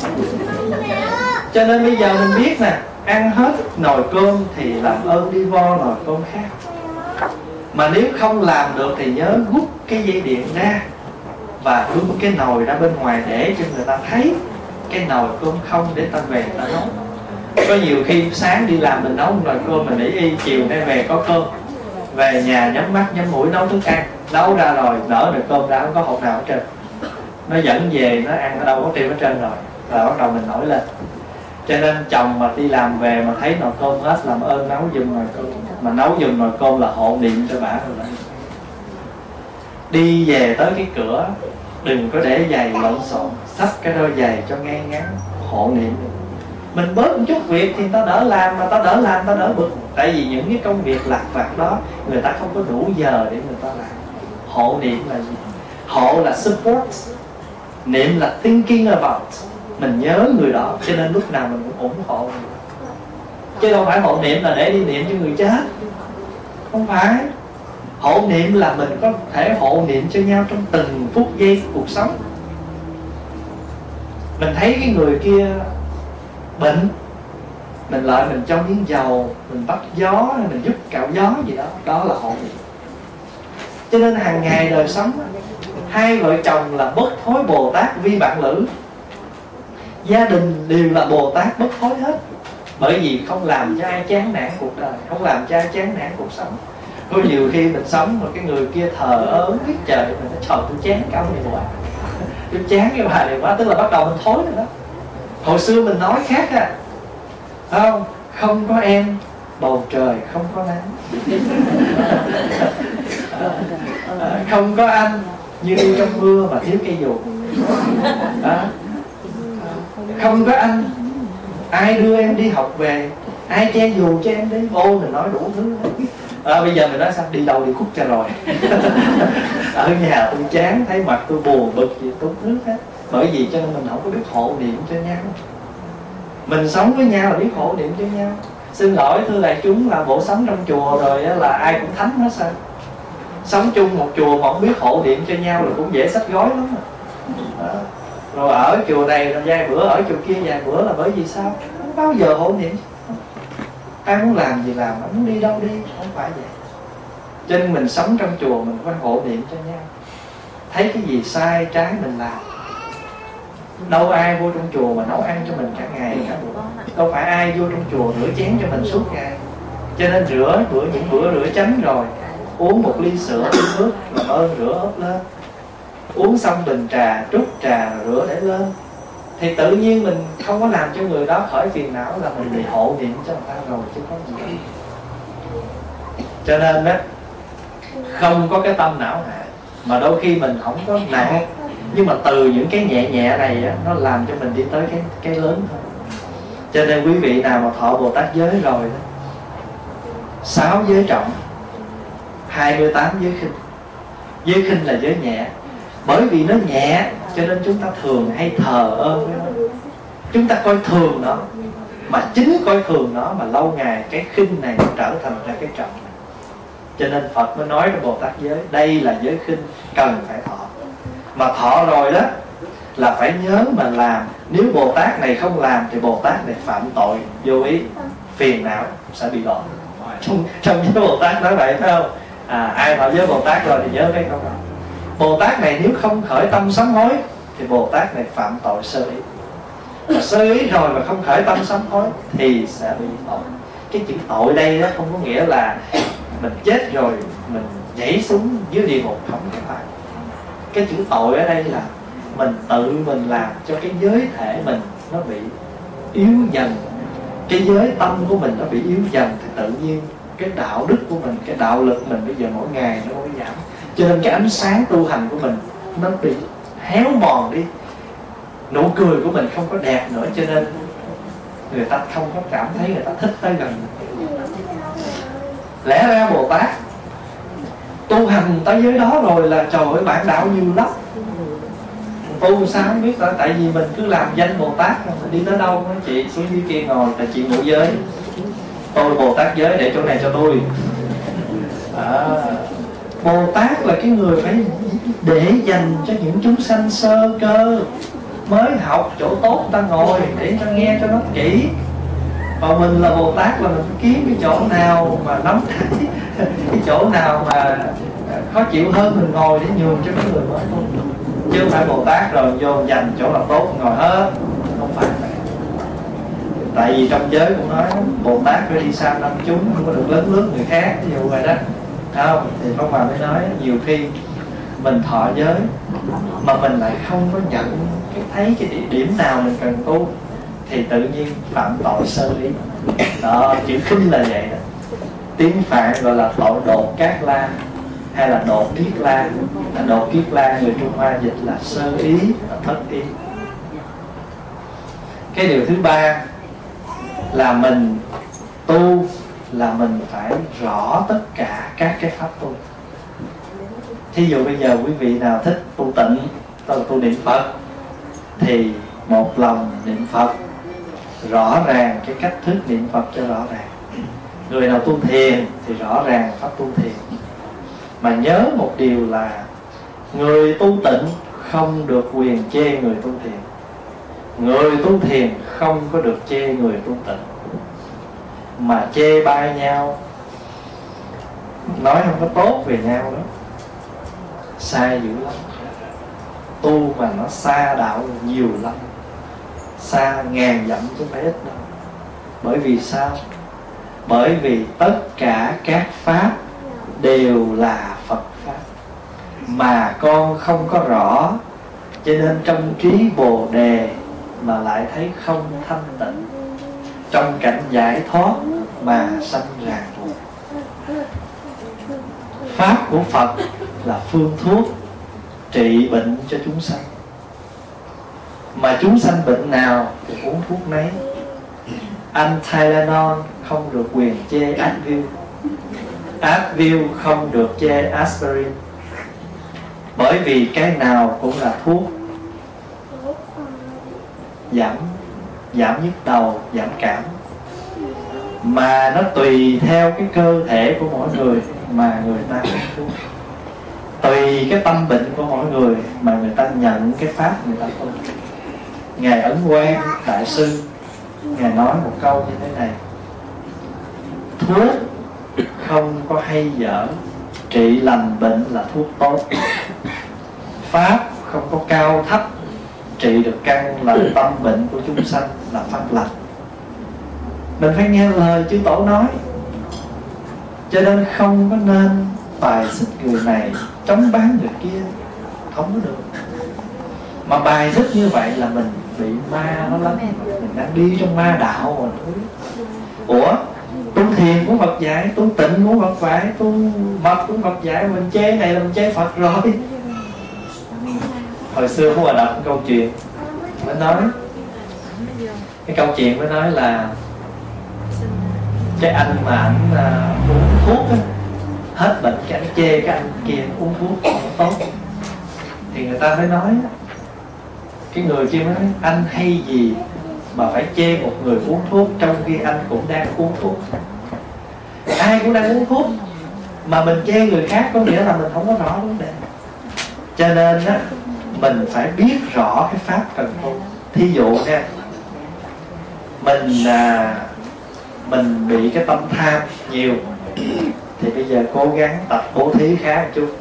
Cho nên bây giờ mình biết nè, ăn hết nồi cơm thì làm ơn đi vo nồi cơm khác. Mà nếu không làm được thì nhớ rút cái dây điện ra và bưng cái nồi ra bên ngoài để cho người ta thấy cái nồi cơm không, để ta về ta nấu. Có nhiều khi sáng đi làm mình nấu một nồi cơm mình để y, chiều nay về có cơm, về nhà nhắm mắt nhắm mũi nấu thức ăn, nấu ra rồi đỡ nồi cơm ra không có hột nào ở trên. Nó dẫn về nó ăn ở đâu có tiêu ở trên rồi, là bắt đầu mình nổi lên. Cho nên chồng mà đi làm về mà thấy nồi cơm hết làm ơn nấu giùm nồi cơm, mà nấu giùm nồi cơm là hộ niệm cho bả rồi. Đi về tới cái cửa đừng có để giày lộn xộn, xách cái đôi giày cho ngay ngắn, hộ niệm. Mình bớt một chút việc thì ta đỡ làm, mà ta đỡ làm ta đỡ bực. Tại vì những cái công việc lặt vặt đó người ta không có đủ giờ để người ta làm. Hộ niệm là gì? Hộ là support, niệm là thinking about. Mình nhớ người đó, cho nên lúc nào mình cũng ủng hộ người. Chứ đâu phải hộ niệm là để đi niệm cho người chết. Không phải. Hộ niệm là mình có thể hộ niệm cho nhau trong từng phút giây của cuộc sống. Mình thấy cái người kia bệnh, mình lại mình cho miếng dầu, mình bắt gió, mình giúp cạo gió gì đó, đó là hộ niệm. Cho nên hàng ngày đời sống, hai vợ chồng là bất thối Bồ Tát vi bạn lữ. Gia đình đều là Bồ Tát bất thối hết. Bởi vì không làm cho ai chán nản cuộc đời, không làm cho ai chán nản cuộc sống. Có nhiều khi mình sống mà cái người kia thờ ơ biết trời, mình nói trời tôi chán cái ông này quá, tôi chán cái bà này quá, tức là bắt đầu mình thối rồi đó. Hồi xưa mình nói khác à, không, không có em bầu trời không có nắng, không có anh như đi trong mưa mà thiếu cây dù, à, không có anh ai đưa em đi học về, ai che dù cho em đi. Ô mình nói đủ thứ. À, bây giờ mình nói sao đi đâu đi khúc cho rồi. Ở nhà tôi chán, thấy mặt tôi buồn bực gì tốt nước hết. Bởi vì cho nên mình không có biết hộ niệm cho nhau. Mình sống với nhau là biết hộ niệm cho nhau. Xin lỗi thưa đại chúng là bộ sống trong chùa rồi là ai cũng thánh hết sao? Sống chung một chùa mà không biết hộ niệm cho nhau là cũng dễ xách gói lắm. Đó. Rồi ở chùa này rồi vài bữa, ở chùa kia vài bữa là bởi vì sao? bao giờ hộ niệm. Ai muốn làm gì làm, ai muốn đi đâu đi, không phải vậy. Cho nên mình sống trong chùa mình phải hộ niệm cho nhau. Thấy cái gì sai trái mình làm. Đâu ai vô trong chùa mà nấu ăn cho mình cả ngày cả buổi. Đâu phải ai vô trong chùa rửa chén cho mình suốt ngày. Cho nên rửa bữa những bữa rửa chén rồi, uống một ly sữa, ly nước, làm ơn rửa ốp lên. Uống xong bình trà, trút trà rồi rửa để lên. Thì tự nhiên mình không có làm cho người đó khởi phiền não, là mình bị hộ niệm cho người ta rồi chứ có gì đâu. Cho nên đó, không có cái tâm não hại. Mà đôi khi mình không có nặng, nhưng mà từ những cái nhẹ nhẹ này á, nó làm cho mình đi tới cái, cái lớn hơn. Cho nên quý vị nào mà thọ Bồ Tát giới rồi đó, sáu giới trọng, hai mươi tám giới khinh. Giới khinh là giới nhẹ. Bởi vì nó nhẹ cho nên chúng ta thường hay thờ ơ với nó. Chúng ta coi thường nó. Mà chính coi thường nó mà lâu ngày cái khinh này nó trở thành ra cái trọng. Cho nên Phật mới nói trong Bồ Tát giới, đây là giới khinh, cần phải thọ. Mà thọ rồi đó là phải nhớ mà làm. Nếu Bồ Tát này không làm thì Bồ Tát này phạm tội vô ý, phiền não sẽ bị đọa. Trong, trong giới Bồ Tát nói vậy phải không? À, ai thọ giới Bồ Tát rồi thì nhớ cái câu đó. Bồ Tát này nếu không khởi tâm sám hối thì Bồ Tát này phạm tội sơ ý. Mà sơ ý rồi mà không khởi tâm sám hối thì sẽ bị tội. Cái chữ tội đây đó không có nghĩa là mình chết rồi mình nhảy xuống dưới địa ngục, không phải. Cái chữ tội ở đây là mình tự mình làm cho cái giới thể mình nó bị yếu dần. Cái giới tâm của mình nó bị yếu dần thì tự nhiên cái đạo đức của mình, cái đạo lực mình bây giờ mỗi ngày nó mới giảm. Cho nên cái ánh sáng tu hành của mình nó bị héo mòn đi. Nụ cười của mình không có đẹp nữa, cho nên người ta không có cảm thấy người ta thích tới gần. Lẽ ra Bồ Tát tu hành tới giới đó rồi là trời ơi bản đạo nhiều lắm. Tu sao không biết đó, tại vì mình cứ làm danh Bồ Tát, mình đi tới đâu nói chị xuống dưới kia ngồi là chị ngũ giới, tôi Bồ Tát giới để chỗ này cho tôi. À, Bồ Tát là cái người phải để dành cho những chúng sanh sơ cơ mới học chỗ tốt ta ngồi để cho nghe cho nó kỹ. Còn mình là Bồ Tát là mình kiếm cái chỗ nào mà nắm thấy, cái chỗ nào mà khó chịu hơn mình ngồi để nhường cho cái người mới tu. Chứ không phải Bồ Tát rồi vô dành chỗ nào tốt ngồi hết, không phải vậy. Tại vì trong giới cũng nói Bồ Tát phải đi xa năm chúng, không có được lớn lớn người khác, ví dụ vậy đó. Không, thì Pháp Hòa mới nói nhiều khi mình thọ giới mà mình lại không có nhận cái thấy cái địa điểm nào mình cần tu thì tự nhiên phạm tội sơ ý. Đó, chữ khinh là vậy đó. Tiếng Phạn gọi là tội đột cát la hay là đột kiết la. Đột kiết la người Trung Hoa dịch là sơ ý và thất ý. Cái điều thứ ba là mình tu là mình phải rõ tất cả các cái pháp tu. Thí dụ bây giờ quý vị nào thích tu tịnh, tu, tu niệm Phật thì một lòng niệm Phật, rõ ràng cái cách thức niệm Phật cho rõ ràng. Người nào tu thiền thì rõ ràng pháp tu thiền. Mà nhớ một điều là người tu tịnh không được quyền chê người tu thiền, người tu thiền không có được chê người tu tịnh. Mà chê bai nhau, nói không có tốt về nhau đó, sai dữ lắm. Tu mà nó xa đạo nhiều lắm, xa ngàn dặm chứ không phải ít đâu. Bởi vì sao? Bởi vì tất cả các pháp đều là Phật pháp mà con không có rõ, cho nên trong trí Bồ Đề mà lại thấy không thanh tịnh, trong cảnh giải thoát mà sanh ràng buộc. Pháp của Phật là phương thuốc trị bệnh cho chúng sanh, mà chúng sanh bệnh nào thì uống thuốc nấy. Anh Tylenol không được quyền chê Advil, Advil không được chê Aspirin, bởi vì cái nào cũng là thuốc giảm giảm nhức đầu, giảm cảm, mà nó tùy theo cái cơ thể của mỗi người mà người ta uống thuốc, tùy cái tâm bệnh của mỗi người mà người ta nhận cái pháp người ta tu. Ngài Ấn Quang Đại Sư Ngài nói một câu như thế này: thuốc không có hay dở, trị lành bệnh là thuốc tốt. Pháp không có cao thấp, trị được căn lành tâm bệnh của chúng sanh là pháp lành. Mình phải nghe lời chư tổ nói. Cho nên không có nên bài xích người này, chống bán người kia, không có được. Mà bài xích như vậy là mình bị ma nó lắm. Mình đang đi trong ma đạo mà. Ủa, tu thiền của Phật dạy, tu tịnh của Phật dạy, tu mật của Phật dạy, mình chê này là mình chê Phật rồi. Hồi xưa có Hòa đọc một câu chuyện mới nói, cái câu chuyện mới nói là cái anh mà anh uh, uống thuốc á, hết bệnh cái anh chê cái anh kia uống thuốc không tốt. Thì người ta mới nói, cái người kia mới nói, anh hay gì mà phải chê một người uống thuốc trong khi anh cũng đang uống thuốc. Ai cũng đang uống thuốc mà mình chê người khác có nghĩa là mình không có rõ vấn đề. Cho nên á, mình phải biết rõ cái pháp cần tu. Thí dụ nha, mình à, mình bị cái tâm tham nhiều, thì bây giờ cố gắng tập bố thí khá một chút.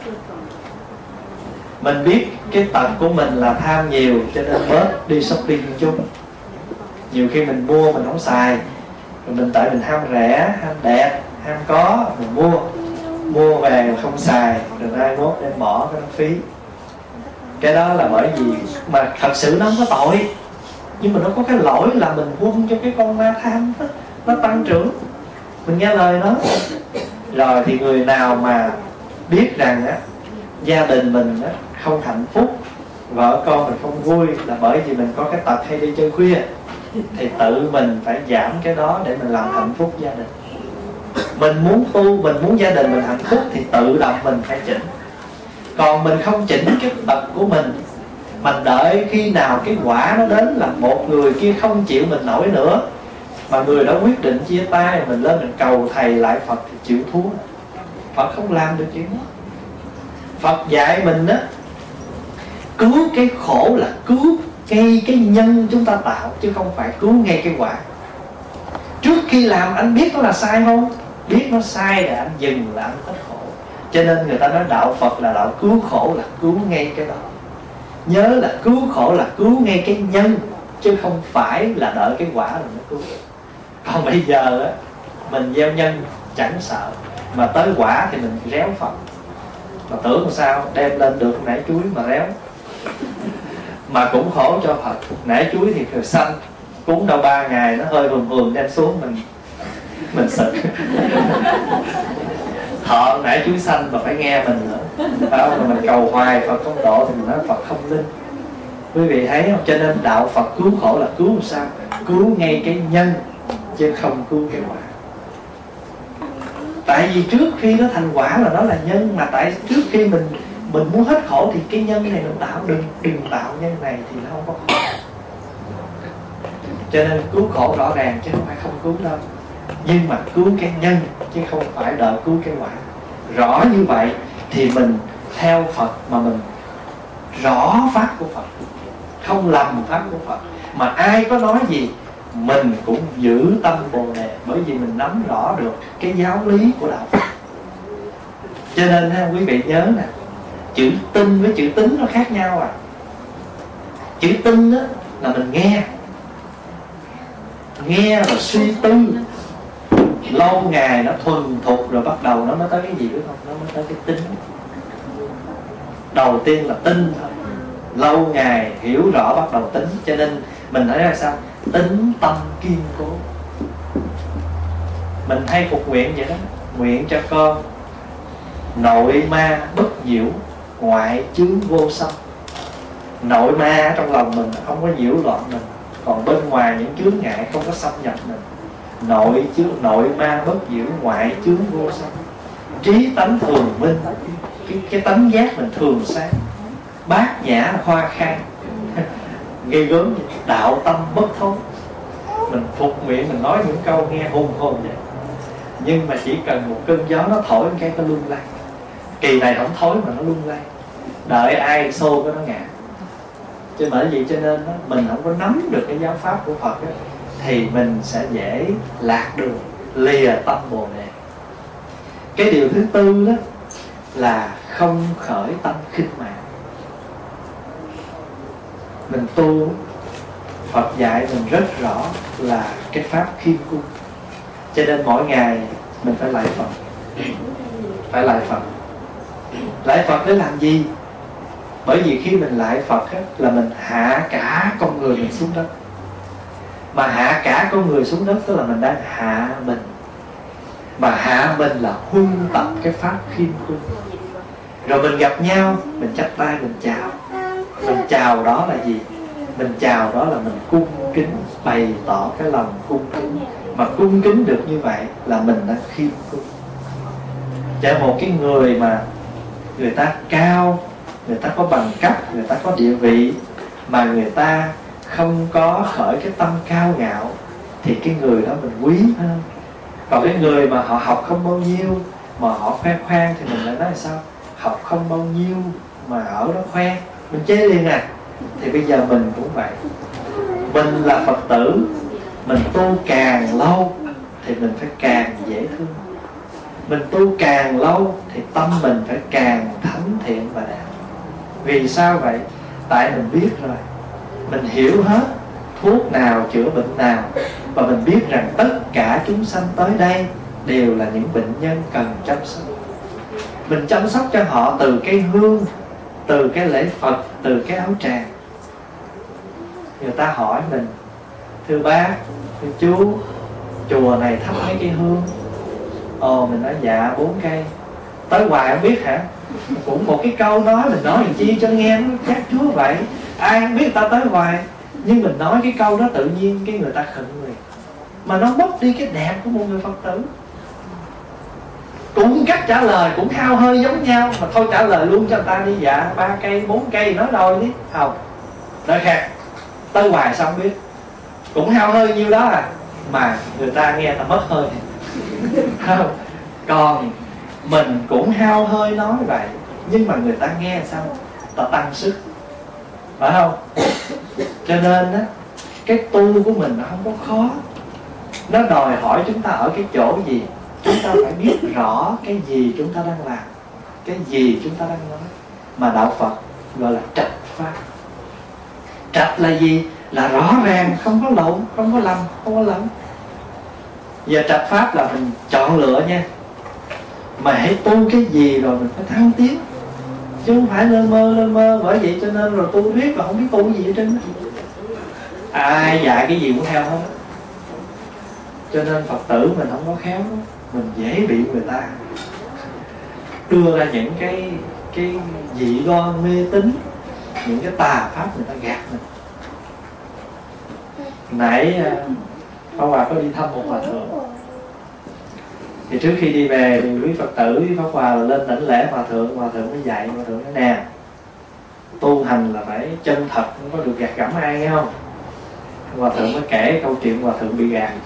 Mình biết cái tật của mình là tham nhiều, cho nên bớt đi shopping một chút. Nhiều khi mình mua mình không xài, rồi mình tại mình ham rẻ, ham đẹp, ham có, mình mua mua về không xài, rồi mai mốt đem bỏ cái nó phí. Cái đó là bởi vì mà thật sự nó không có tội, nhưng mà nó có cái lỗi là mình huân cho cái con ma tham đó, nó tăng trưởng. Mình nghe lời nó. Rồi thì người nào mà biết rằng á, gia đình mình á, không hạnh phúc, vợ con mình không vui là bởi vì mình có cái tật hay đi chơi khuya, thì tự mình phải giảm cái đó để mình làm hạnh phúc gia đình. Mình muốn tu, mình muốn gia đình mình hạnh phúc thì tự động mình phải chỉnh. Còn mình không chỉnh cái tật của mình, mình đợi khi nào cái quả nó đến là một người kia không chịu mình nổi nữa, mà người đó quyết định chia tay, mình lên mình cầu thầy lại Phật thì chịu thua. Phật không làm được chuyện đó. Phật dạy mình á, cứu cái khổ là cứu ngay cái nhân chúng ta tạo, chứ không phải cứu ngay cái quả. Trước khi làm anh biết nó là sai không? Biết nó sai để anh dừng là anh hết khổ. Cho nên người ta nói đạo Phật là đạo cứu khổ, là cứu ngay cái đó. Nhớ là cứu khổ là cứu ngay cái nhân, chứ không phải là đợi cái quả rồi mới cứu. Còn bây giờ á, mình gieo nhân chẳng sợ, mà tới quả thì mình réo Phật. Mà tưởng làm sao đem lên được nải chuối mà réo. Mà cũng khổ cho Phật. Nải chuối thì thừa xanh, cúng đâu ba ngày nó hơi hùm hùm đem xuống mình mình sực. Thọ nải chuối xanh mà phải nghe mình nữa. Đó, mà mình cầu hoài Phật không độ thì mình nói Phật không linh. Quý vị thấy không? Cho nên đạo Phật cứu khổ là cứu làm sao? Cứu ngay cái nhân, chứ không cứu cái quả. Tại vì trước khi nó thành quả là nó là nhân, mà tại trước khi mình mình muốn hết khổ thì cái nhân này mình tạo, đừng đừng tạo nhân này thì nó không có khổ. Cho nên cứu khổ rõ ràng chứ không phải không cứu đâu, nhưng mà cứu cái nhân chứ không phải đợi cứu cái quả. Rõ như vậy thì mình theo Phật mà mình rõ pháp của Phật, không lầm pháp của Phật. Mà ai có nói gì mình cũng giữ tâm Bồ Đề, bởi vì mình nắm rõ được cái giáo lý của đạo Phật. Cho nên ha, quý vị nhớ nè, chữ tin với chữ tín nó khác nhau à. Chữ tin đó là mình nghe, nghe rồi suy tư, lâu ngày nó thuần thục rồi bắt đầu nó mới tới cái gì biết không? Nó mới tới cái tính. Đầu tiên là tin thôi, lâu ngày hiểu rõ bắt đầu tính. Cho nên mình thấy là sao? Tính tâm kiên cố. Mình hay phục nguyện vậy đó, nguyện cho con nội ma bất nhiễu, ngoại chướng vô xâm. Nội ma trong lòng mình không có nhiễu loạn mình, còn bên ngoài những chướng ngại không có xâm nhập mình. Nội chướng, nội ma bất nhiễu, ngoại chướng vô xâm. Trí tánh thường minh, cái, cái tánh giác mình thường sáng. Bát nhã hoa khai. Ghê gớm vậy. Đạo tâm bất thối. Mình phục nguyện, mình nói những câu nghe hùng hồn vậy, nhưng mà chỉ cần một cơn gió nó thổi một cái nó lung lay. Kỳ này không thổi mà nó lung lay, đợi ai xô cái nó ngã. Chứ bởi vì cho nên đó, mình không có nắm được cái giáo pháp của Phật đó, thì mình sẽ dễ lạc đường, lìa tâm Bồ Đề. Cái điều thứ tư đó là không khởi tâm khinh mạng. Mình tu, Phật dạy mình rất rõ là cái pháp khiêm cung. Cho nên mỗi ngày mình phải lạy Phật. Phải lạy Phật. Lạy Phật để làm gì? Bởi vì khi mình lạy Phật á, là mình hạ cả con người mình xuống đất. Mà hạ cả con người xuống đất tức là mình đang hạ mình. Mà hạ mình là huân tập cái pháp khiêm cung. Rồi mình gặp nhau, mình chắp tay mình chào. Mình chào đó là gì? Mình chào đó là mình cung kính, bày tỏ cái lòng cung kính. Mà cung kính được như vậy là mình đã khiêm cung. Cho một cái người mà người ta cao, người ta có bằng cấp, người ta có địa vị, mà người ta không có khởi cái tâm cao ngạo, thì cái người đó mình quý hơn. Còn cái người mà họ học không bao nhiêu mà họ khoe khoang thì mình lại nói là sao? Học không bao nhiêu mà ở đó khoe, mình chê liền à. Thì bây giờ mình cũng vậy. Mình là Phật tử, mình tu càng lâu thì mình phải càng dễ thương. Mình tu càng lâu thì tâm mình phải càng thánh thiện và đẹp. Vì sao vậy? Tại mình biết rồi, mình hiểu hết thuốc nào chữa bệnh nào. Và mình biết rằng tất cả chúng sanh tới đây đều là những bệnh nhân cần chăm sóc. Mình chăm sóc cho họ từ cái hương, từ cái lễ Phật, từ cái áo tràng. Người ta hỏi mình: thưa bác, thưa chú, chùa này thắp mấy cây hương? Ồ, mình nói dạ bốn cây. Tới hoài không biết hả? Cũng một cái câu nói mình nói làm chi cho nghe nó chắc chúa vậy. Ai không biết người ta tới hoài. Nhưng mình nói cái câu đó tự nhiên cái người ta khựng người. Mà nó mất đi cái đẹp của một người Phật tử. Cũng cách trả lời cũng hao hơi giống nhau, mà thôi trả lời luôn cho người ta đi. Dạ ba cây bốn cây nói rồi đi. Không, nói khác. Tới hoài sao không biết. Cũng hao hơi nhiêu đó à, mà người ta nghe ta mất hơi. Không. Còn mình cũng hao hơi nói vậy, nhưng mà người ta nghe sao ta tăng sức, phải không? Cho nên đó, cái tu của mình nó không có khó. Nó đòi hỏi chúng ta ở cái chỗ gì? Chúng ta phải biết rõ cái gì chúng ta đang làm, cái gì chúng ta đang nói. Mà đạo Phật gọi là trạch pháp. Trạch là gì? Là rõ ràng, không có lộn, không có lầm, không có lầm. Giờ trạch pháp là mình chọn lựa nha. Mà hãy tu cái gì rồi mình phải thăng tiến, chứ không phải lơ mơ lơ mơ. Bởi vậy cho nên rồi tu riết mà không biết tu gì hết trơn. Ai dạy cái gì cũng theo hết. Cho nên Phật tử mình không có khéo, mình dễ bị người ta đưa ra những cái cái dị đoan mê tín, những cái tà pháp người ta gạt mình. Nãy Pháp Hòa có đi thăm một hòa thượng. Thì trước khi đi về thì quý Phật tử với Pháp Hòa là lên đảnh lễ hòa thượng. Hòa thượng mới dạy, hòa thượng nói nè, tu hành là phải chân thật, không có được gạt gẫm ai, nghe không? Hòa thượng mới kể câu chuyện hòa thượng bị gạt.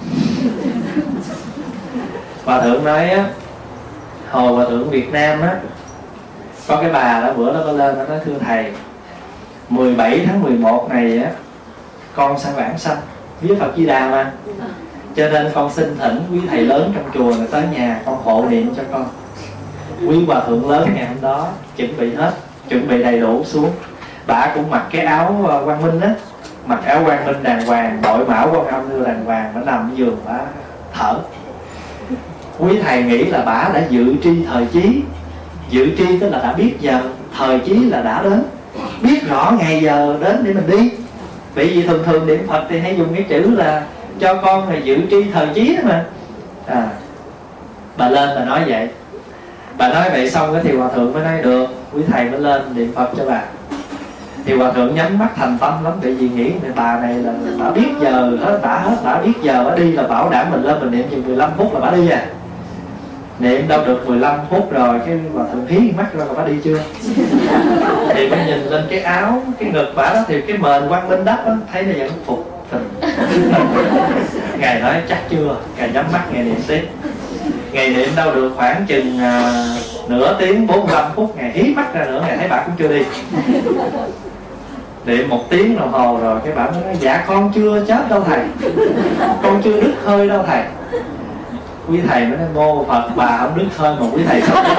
Hòa thượng nói á, hồi hòa thượng Việt Nam á, có cái bà đó bữa đó có lên, nó nói thưa thầy, mười bảy tháng mười một này á, con sang vãng sanh với Phật Di Đà mà, cho nên con xin thỉnh quý thầy lớn trong chùa này tới nhà con hộ niệm cho con. Quý hòa thượng lớn ngày hôm đó chuẩn bị hết, chuẩn bị đầy đủ xuống. Bà cũng mặc cái áo Quang Minh á, mặc áo Quang Minh đàng hoàng, đội mão Quan Âm đưa đàng hoàng, bà nằm ở giường bà thở. Quý thầy nghĩ là bà đã dự tri thời chí. Dự tri tức là đã biết giờ, thời chí là đã đến, biết rõ ngày giờ đến để mình đi. Bởi vì thường thường niệm Phật thì hay dùng cái chữ là cho con là dự tri thời chí đó mà. À, bà lên bà nói vậy. Bà nói vậy xong cái thì hòa thượng mới nói được, quý thầy mới lên niệm Phật cho bà. Thì hòa thượng nhắm mắt thành tâm lắm, tại vì nghĩ bà này là bà biết giờ hết, bà hết, bà biết giờ bà đi là bảo đảm mình lên mình niệm chừng mười lăm phút là bà đi à. Niệm đâu được mười lăm phút rồi cái hòa thượng hí mắt ra là bà đi chưa. Thì mới nhìn lên cái áo, cái ngực bà đó thì cái mền Quang Minh đắp đó, thấy nó vẫn phục thình. Ngài nói chắc chưa, Ngài nhắm mắt Ngài niệm tiếp. Ngài niệm đâu được khoảng chừng à, nửa tiếng bốn mươi lăm phút, Ngài hí mắt ra nữa, Ngài thấy bà cũng chưa đi. Niệm một tiếng đồng hồ rồi cái bạn mới nói dạ con chưa chết đâu thầy, con chưa đứt hơi đâu thầy. Quý thầy mới nói mô Phật, bà không đứt hơi mà quý thầy không.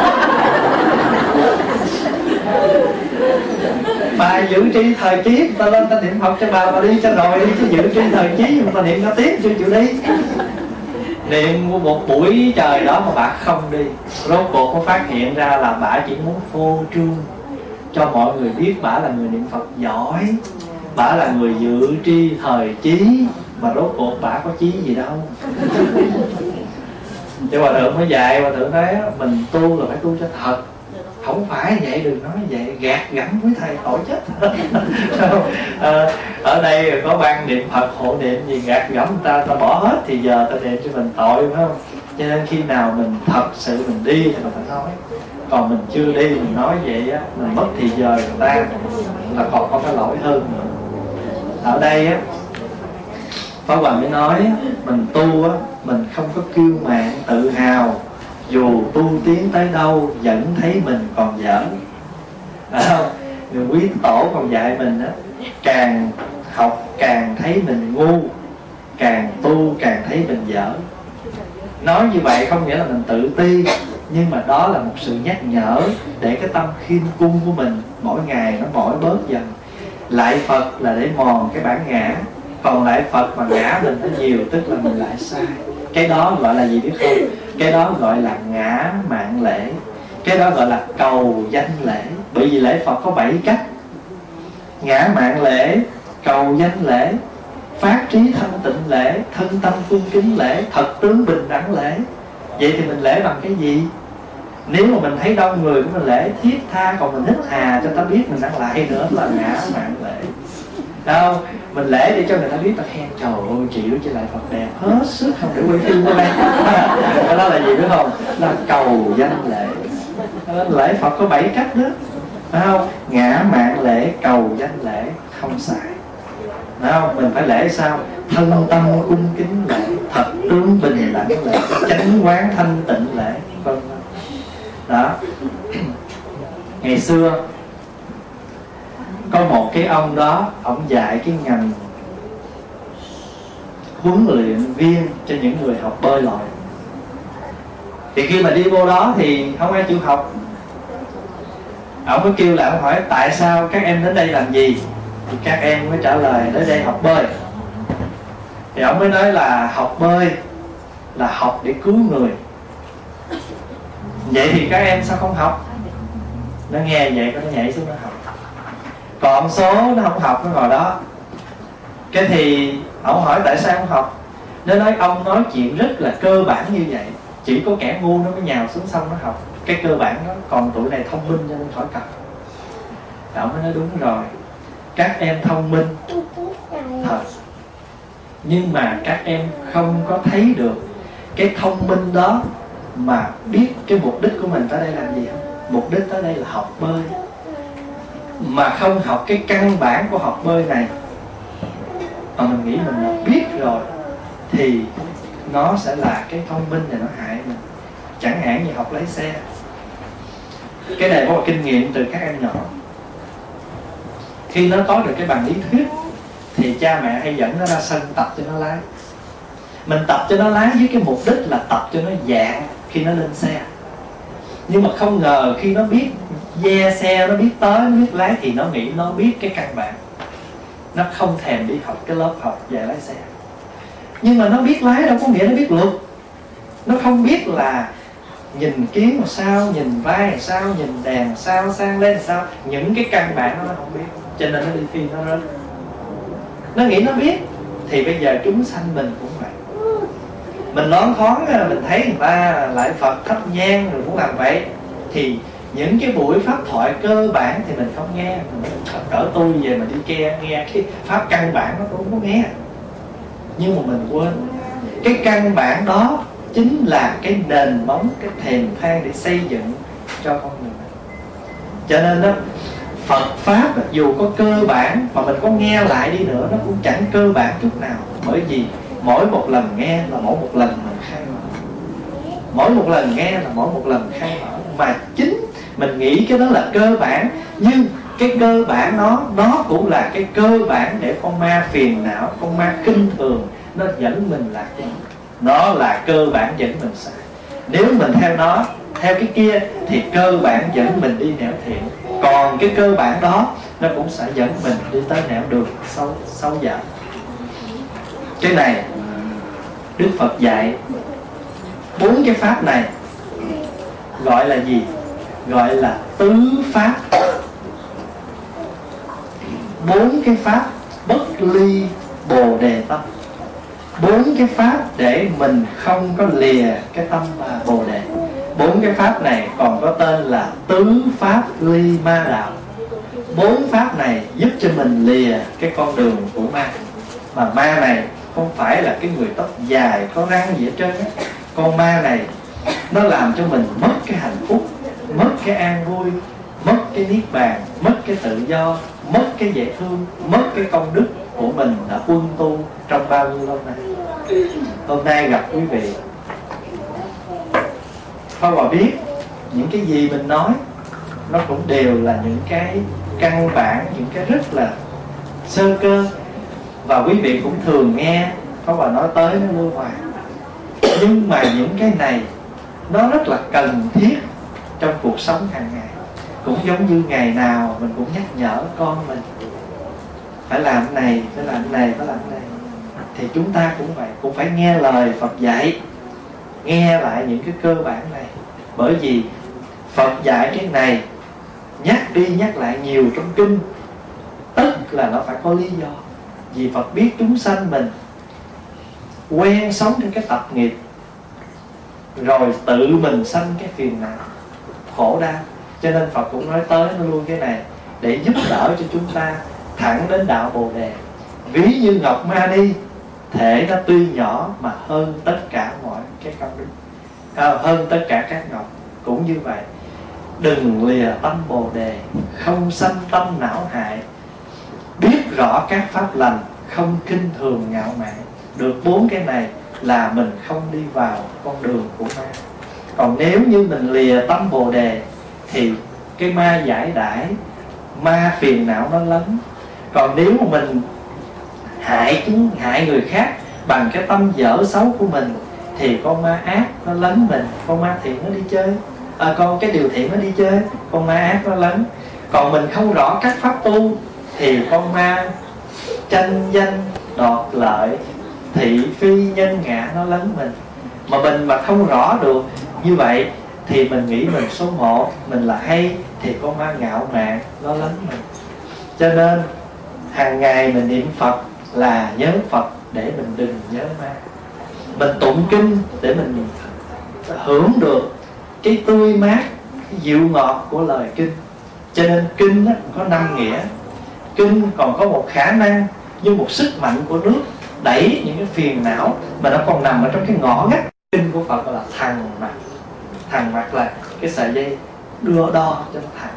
Bà giữ tri thời trí, ta lên ta niệm Phật cho bà, bà đi cho rồi đi, chứ giữ tri thời trí mà ta niệm cả tiếng chưa chịu đi. Niệm một buổi trời đó mà bà không đi. Rốt cuộc có phát hiện ra là bà chỉ muốn phô trương cho mọi người biết bà là người niệm Phật giỏi, bà là người dự tri thời trí, mà rốt cuộc bà có chí gì đâu. Chứ Hòa Thượng mới dạy, Hòa Thượng nói mình tu là phải tu cho thật, không phải vậy, đừng nói vậy, gạt gẫm với thầy tội chết. à, ở đây có ban niệm Phật hộ niệm gì gạt gẫm người ta, ta bỏ hết thì giờ ta niệm cho mình tội, phải không? Cho nên khi nào mình thật sự mình đi thì mình phải nói, còn mình chưa đi mình nói vậy á, mình mất thì giờ người ta là còn có cái lỗi hơn nữa. Ở đây á, Pháp Hòa mới nói mình tu á, mình không có kiêu mạn tự hào, dù tu tiến tới đâu vẫn thấy mình còn dở. À, người quý tổ còn dạy mình á, càng học càng thấy mình ngu, càng tu càng thấy mình dở. Nói như vậy không nghĩa là mình tự ti, nhưng mà đó là một sự nhắc nhở để cái tâm khiêm cung của mình mỗi ngày nó mỏi bớt dần. Lại Phật là để mòn cái bản ngã, còn lại Phật mà ngã mình nó nhiều tức là mình lại sai. Cái đó gọi là gì biết không? Cái đó gọi là ngã mạn lễ, cái đó gọi là cầu danh lễ. Bởi vì lễ Phật có bảy cách: ngã mạn lễ, cầu danh lễ, phát trí thanh tịnh lễ, thân tâm phương kính lễ, thật tướng bình đẳng lễ. Vậy thì mình lễ bằng cái gì? Nếu mà mình thấy đông người của mình lễ thiết tha, còn mình hít hà cho ta biết mình đang lại nữa là ngã mạn lễ. Đâu, mình lễ để cho người ta biết ta khen trời ơi chịu cho lại Phật đẹp hết sức không để quay phim của đây. Cái đó là gì biết không? Là cầu danh lễ. Lễ Phật có bảy cách đó, phải không? Ngã mạn lễ, cầu danh lễ, không sai. Phải không? Mình phải lễ sao? Thân tâm cung kính lễ, thật tướng bình đẳng lễ, chánh quán thanh tịnh lễ, vân vân. Đó. Ngày xưa có một cái ông đó, ông dạy cái ngành huấn luyện viên cho những người học bơi lội. Thì khi mà đi vô đó thì không ai chịu học. Ông mới kêu lại, ông hỏi tại sao các em đến đây làm gì? Thì các em mới trả lời đến đây học bơi. Thì ông mới nói là học bơi là học để cứu người. Vậy thì các em sao không học? Nó nghe vậy nó nhảy xuống nó học. Còn số nó không học, nó ngồi đó. Cái thì ông hỏi tại sao không học? Nó nói ông nói chuyện rất là cơ bản như vậy, chỉ có kẻ ngu nó mới nhào xuống sông nó học cái cơ bản đó, còn tụi này thông minh cho nên khỏi cần. Ông mới nói đúng rồi, các em thông minh thật, nhưng mà các em không có thấy được cái thông minh đó mà biết cái mục đích của mình tới đây làm gì không? Mục đích tới đây là học bơi, mà không học cái căn bản của học bơi này, mà mình nghĩ mình đã biết rồi thì nó sẽ là cái thông minh này nó hại mình. Chẳng hạn như học lái xe, cái này có một kinh nghiệm từ các em nhỏ. Khi nó có được cái bằng lý thuyết thì cha mẹ hay dẫn nó ra sân tập cho nó lái. Mình tập cho nó lái với cái mục đích là tập cho nó dạng khi nó lên xe. Nhưng mà không ngờ khi nó biết ve xe, nó biết tới, nó biết lái thì nó nghĩ nó biết cái căn bản. Nó không thèm đi học cái lớp học dạy lái xe. Nhưng mà nó biết lái đâu có nghĩa nó biết luật. Nó không biết là nhìn kiến làm sao, nhìn vai làm sao, nhìn đèn làm sao, sang lên làm sao. Những cái căn bản đó nó không biết, cho nên nó đi thi nó rớt. Nó nghĩ nó biết. Thì bây giờ chúng sanh mình cũng vậy. Mình loáng thoáng mình thấy người ta lại Phật thắp nhang rồi cũng làm vậy, thì những cái buổi pháp thoại cơ bản thì mình không nghe. Cỡ tôi về mà đi nghe, nghe cái pháp căn bản đó tôi không có nghe. Nhưng mà mình quên cái căn bản đó chính là cái nền móng, cái thềm thang để xây dựng cho con người. Cho nên đó, Phật Pháp dù có cơ bản mà mình có nghe lại đi nữa, nó cũng chẳng cơ bản chút nào. Bởi vì mỗi một lần nghe là mỗi một lần mình khai mở. Mỗi một lần nghe là mỗi một lần khai mở. Mà chính mình nghĩ cái đó là cơ bản, nhưng cái cơ bản nó nó cũng là cái cơ bản để con ma phiền não, con ma khinh thường nó dẫn mình lạc lối. Nó là cơ bản dẫn mình sai. Nếu mình theo nó, theo cái kia thì cơ bản dẫn mình đi nẻo thiện. Còn cái cơ bản đó nó cũng sẽ dẫn mình đi tới nẻo đường sâu sâu dở. Cái này Đức Phật dạy bốn cái pháp này gọi là gì? Gọi là tứ pháp. Bốn cái pháp bất ly bồ đề tâm. Bốn cái pháp để mình không có lìa cái tâm và bồ đề. Bốn cái pháp này còn có tên là tứ pháp ly ma đạo. Bốn pháp này giúp cho mình lìa cái con đường của ma. Mà ma này không phải là cái người tóc dài có răng gì hết trơn á. Con ma này nó làm cho mình mất cái hạnh phúc, mất cái an vui, mất cái niết bàn, mất cái tự do, mất cái dễ thương, mất cái công đức của mình đã huân tu trong bao nhiêu lâu nay. Hôm nay gặp quý vị, Pháp Hòa biết những cái gì mình nói nó cũng đều là những cái căn bản, những cái rất là sơ cơ, và quý vị cũng thường nghe Pháp Hòa nói tới nó lưu hoài. Nhưng mà những cái này nó rất là cần thiết trong cuộc sống hàng ngày. Cũng giống như ngày nào mình cũng nhắc nhở con mình phải làm cái này, phải làm cái này, phải làm cái này. Thì chúng ta cũng vậy, cũng phải nghe lời Phật dạy, nghe lại những cái cơ bản này. Bởi vì Phật dạy cái này nhắc đi nhắc lại nhiều trong kinh, tức là nó phải có lý do. Vì Phật biết chúng sanh mình quen sống trên cái tập nghiệp, rồi tự mình sanh cái phiền não khổ đau, cho nên Phật cũng nói tới nó luôn cái này để giúp đỡ cho chúng ta thẳng đến đạo Bồ Đề. Ví như ngọc mani, thể nó tuy nhỏ mà hơn tất cả mọi cái công đức, à, hơn tất cả các ngọc. Cũng như vậy, đừng lìa tâm Bồ Đề, không sanh tâm não hại, biết rõ các pháp lành, không khinh thường ngạo mạn. Được bốn cái này là mình không đi vào con đường của ma. Còn nếu như mình lìa tâm Bồ Đề thì cái ma giải đãi, ma phiền não nó lấn. Còn nếu mà mình hại chúng, hại người khác bằng cái tâm dở xấu của mình thì con ma ác nó lấn mình, con ma thiện nó đi chơi, à, con cái điều thiện nó đi chơi, con ma ác nó lấn. Còn mình không rõ các pháp tu thì con ma tranh danh đoạt lợi, thị phi nhân ngã nó lấn mình. Mà mình mà không rõ được như vậy thì mình nghĩ mình số một, mình là hay, thì con ma ngạo mạn nó lấn mình. Cho nên hàng ngày mình niệm Phật là nhớ Phật để mình đừng nhớ ma. Mình tụng kinh để mình hưởng được cái tươi mát, cái dịu ngọt của lời kinh. Cho nên kinh đó có năm nghĩa. Kinh còn có một khả năng như một sức mạnh của nước đẩy những cái phiền não mà nó còn nằm ở trong cái ngõ ngách. Kinh của Phật gọi là thằng mạch. Thằng mạch là cái sợi dây đưa đo cho nó thẳng.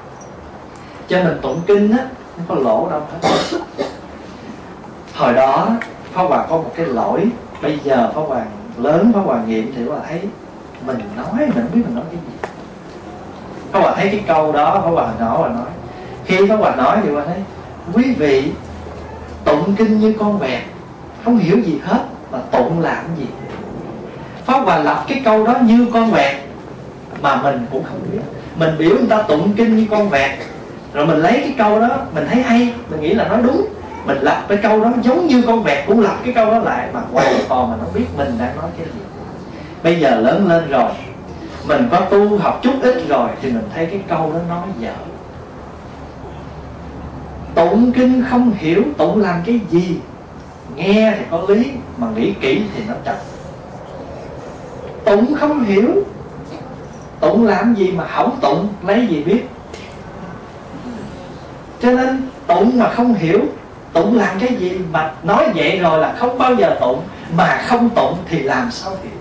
Cho mình tụng kinh á, không có lỗ đâu hết. Hồi đó Pháp Hòa có một cái lỗi, bây giờ Pháp Hòa lớn, Pháp Hòa nghiệm thì Pháp Hòa thấy mình nói, mình không biết mình nói cái gì. Pháp Hòa thấy cái câu đó, Pháp Hòa nói và nói. Khi Pháp Hòa nói thì Pháp Hòa thấy quý vị tụng kinh như con vẹt, không hiểu gì hết mà tụng làm gì. Pháp Hòa lập cái câu đó như con vẹt mà mình cũng không biết. Mình biểu người ta tụng kinh như con vẹt, rồi mình lấy cái câu đó mình thấy hay, mình nghĩ là nói đúng, mình lập cái câu đó giống như con vẹt, cũng lập cái câu đó lại mà hoàn toàn mình không biết mình đang nói cái gì. Bây giờ lớn lên rồi, mình có tu học chút ít rồi thì mình thấy cái câu đó nói dở. Tụng kinh không hiểu tụng làm cái gì, nghe thì có lý mà nghĩ kỹ thì nó trật. Tụng không hiểu tụng làm gì mà hỏng tụng, lấy gì biết. Cho nên tụng mà không hiểu tụng làm cái gì, mà nói vậy rồi là không bao giờ tụng, mà không tụng thì làm sao hiểu,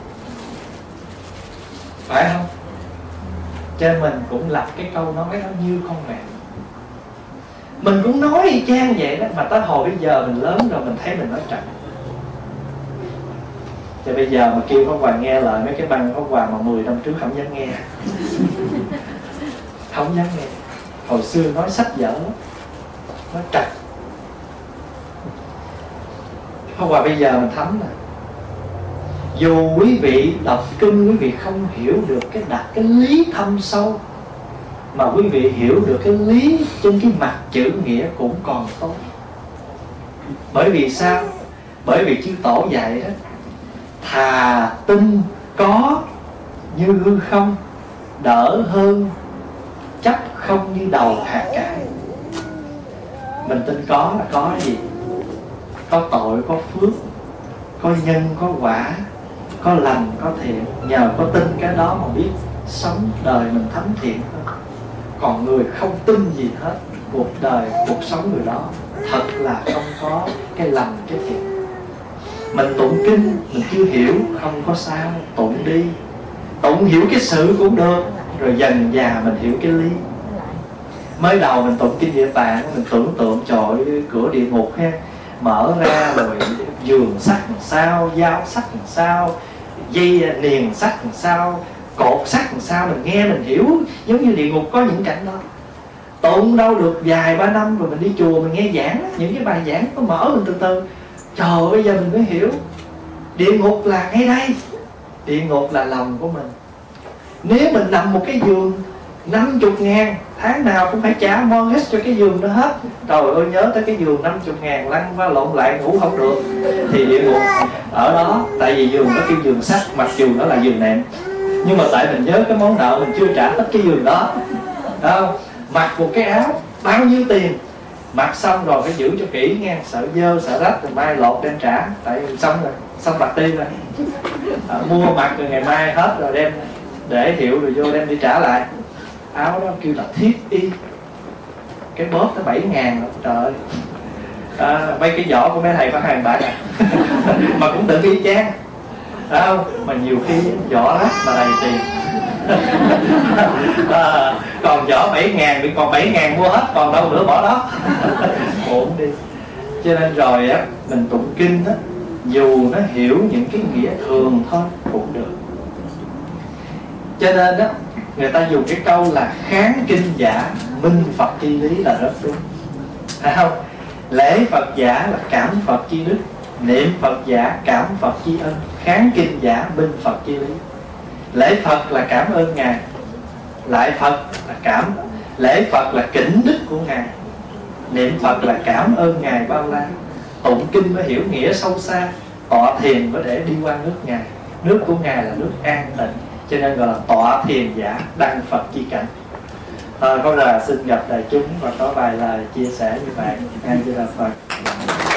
phải không? Cho nên mình cũng lập cái câu nói đó như con vẹt. Mình cũng nói y chang vậy đó, mà tới hồi bây giờ mình lớn rồi mình thấy mình nói trật. Cho bây giờ mà kêu Pháp Hòa nghe lời mấy cái băng Pháp Hòa mà mười năm trước không dám nghe. Không dám nghe. Hồi xưa nói sách vở lắm, nói trật. Không, và bây giờ mình thấm nè. Dù quý vị đọc kinh, quý vị không hiểu được cái đặt cái lý thâm sâu, mà quý vị hiểu được cái lý trên cái mặt chữ nghĩa cũng còn tốt. Bởi vì sao? Bởi vì chư Tổ dạy đó, thà tin có như hư không, đỡ hơn chấp không như đầu hạt cải. Mình tin có là có gì? Có tội, có phước, có nhân, có quả, có lành, có thiện. Nhờ có tin cái đó mà biết sống đời mình thánh thiện hơn. Còn người không tin gì hết, cuộc đời, cuộc sống người đó thật là không có cái lành, cái thiện. Mình tụng kinh, mình chưa hiểu, không có sao, tụng đi. Tụng hiểu cái sự cũng được, rồi dần dà mình hiểu cái lý. Mới đầu mình tụng kinh Địa Tạng, mình tưởng tượng trời cửa địa ngục ha, mở ra rồi giường sắt làm sao, dao sắt làm sao, dây niền sắt làm sao, cột sắt làm sao. Mình nghe mình hiểu giống như địa ngục có những cảnh đó. Tụng đâu được vài ba năm rồi mình đi chùa mình nghe giảng, những cái bài giảng có mở mình từ từ. Trời, bây giờ mình mới hiểu địa ngục là ngay đây. Địa ngục là lòng của mình. Nếu mình nằm một cái giường năm mươi ngàn, tháng nào cũng phải trả mortgage cho cái giường đó hết. Trời ơi, nhớ tới cái giường năm mươi ngàn lăn qua lộn lại ngủ không được, thì địa ngục ở đó. Tại vì giường đó kêu giường sắt, mặc dù nó là giường nệm, nhưng mà tại mình nhớ cái món nợ mình chưa trả hết cái giường đó. Đâu, mặc một cái áo bao nhiêu tiền, mặc xong rồi phải giữ cho kỹ nha, sợ dơ sợ rách rồi mai lột đem trả. Tại vì xong rồi, xong bạc ti rồi, à, mua mặc rồi ngày mai hết rồi đem để hiệu rồi vô đem đi trả lại. Áo đó kêu là thiết y, cái bóp tới bảy ngàn rồi. Trời ơi, à, mấy cái vỏ của mấy thầy có hàng bạc à. Mà cũng tự y chang, phải không? Mà nhiều khi vỏ rách mà đầy tiền. À, còn vỏ bảy ngàn thì còn bảy ngàn mua hết, còn đâu nữa bỏ đó. Ổn đi. Cho nên rồi á, mình tụng kinh á, dù nó hiểu những cái nghĩa thường thôi cũng được. Cho nên á, người ta dùng cái câu là kháng kinh giả minh Phật chi lý là rất đúng, phải không? Lễ Phật giả là cảm Phật chi đức, niệm Phật giả cảm Phật chi ân, kháng kinh giả minh Phật chi lý. Lễ Phật là cảm ơn Ngài, lại Phật là cảm, lễ Phật là kính đức của Ngài, niệm Phật là cảm ơn Ngài bao la. Tụng kinh mới hiểu nghĩa sâu xa, tọa thiền mới để đi qua nước Ngài. Nước của Ngài là nước an tịnh, cho nên gọi là tọa thiền giả đăng Phật chi cảnh. À, con là xin gặp đại chúng và có vài lời chia sẻ như vậy. Ngay Di Đà Phật.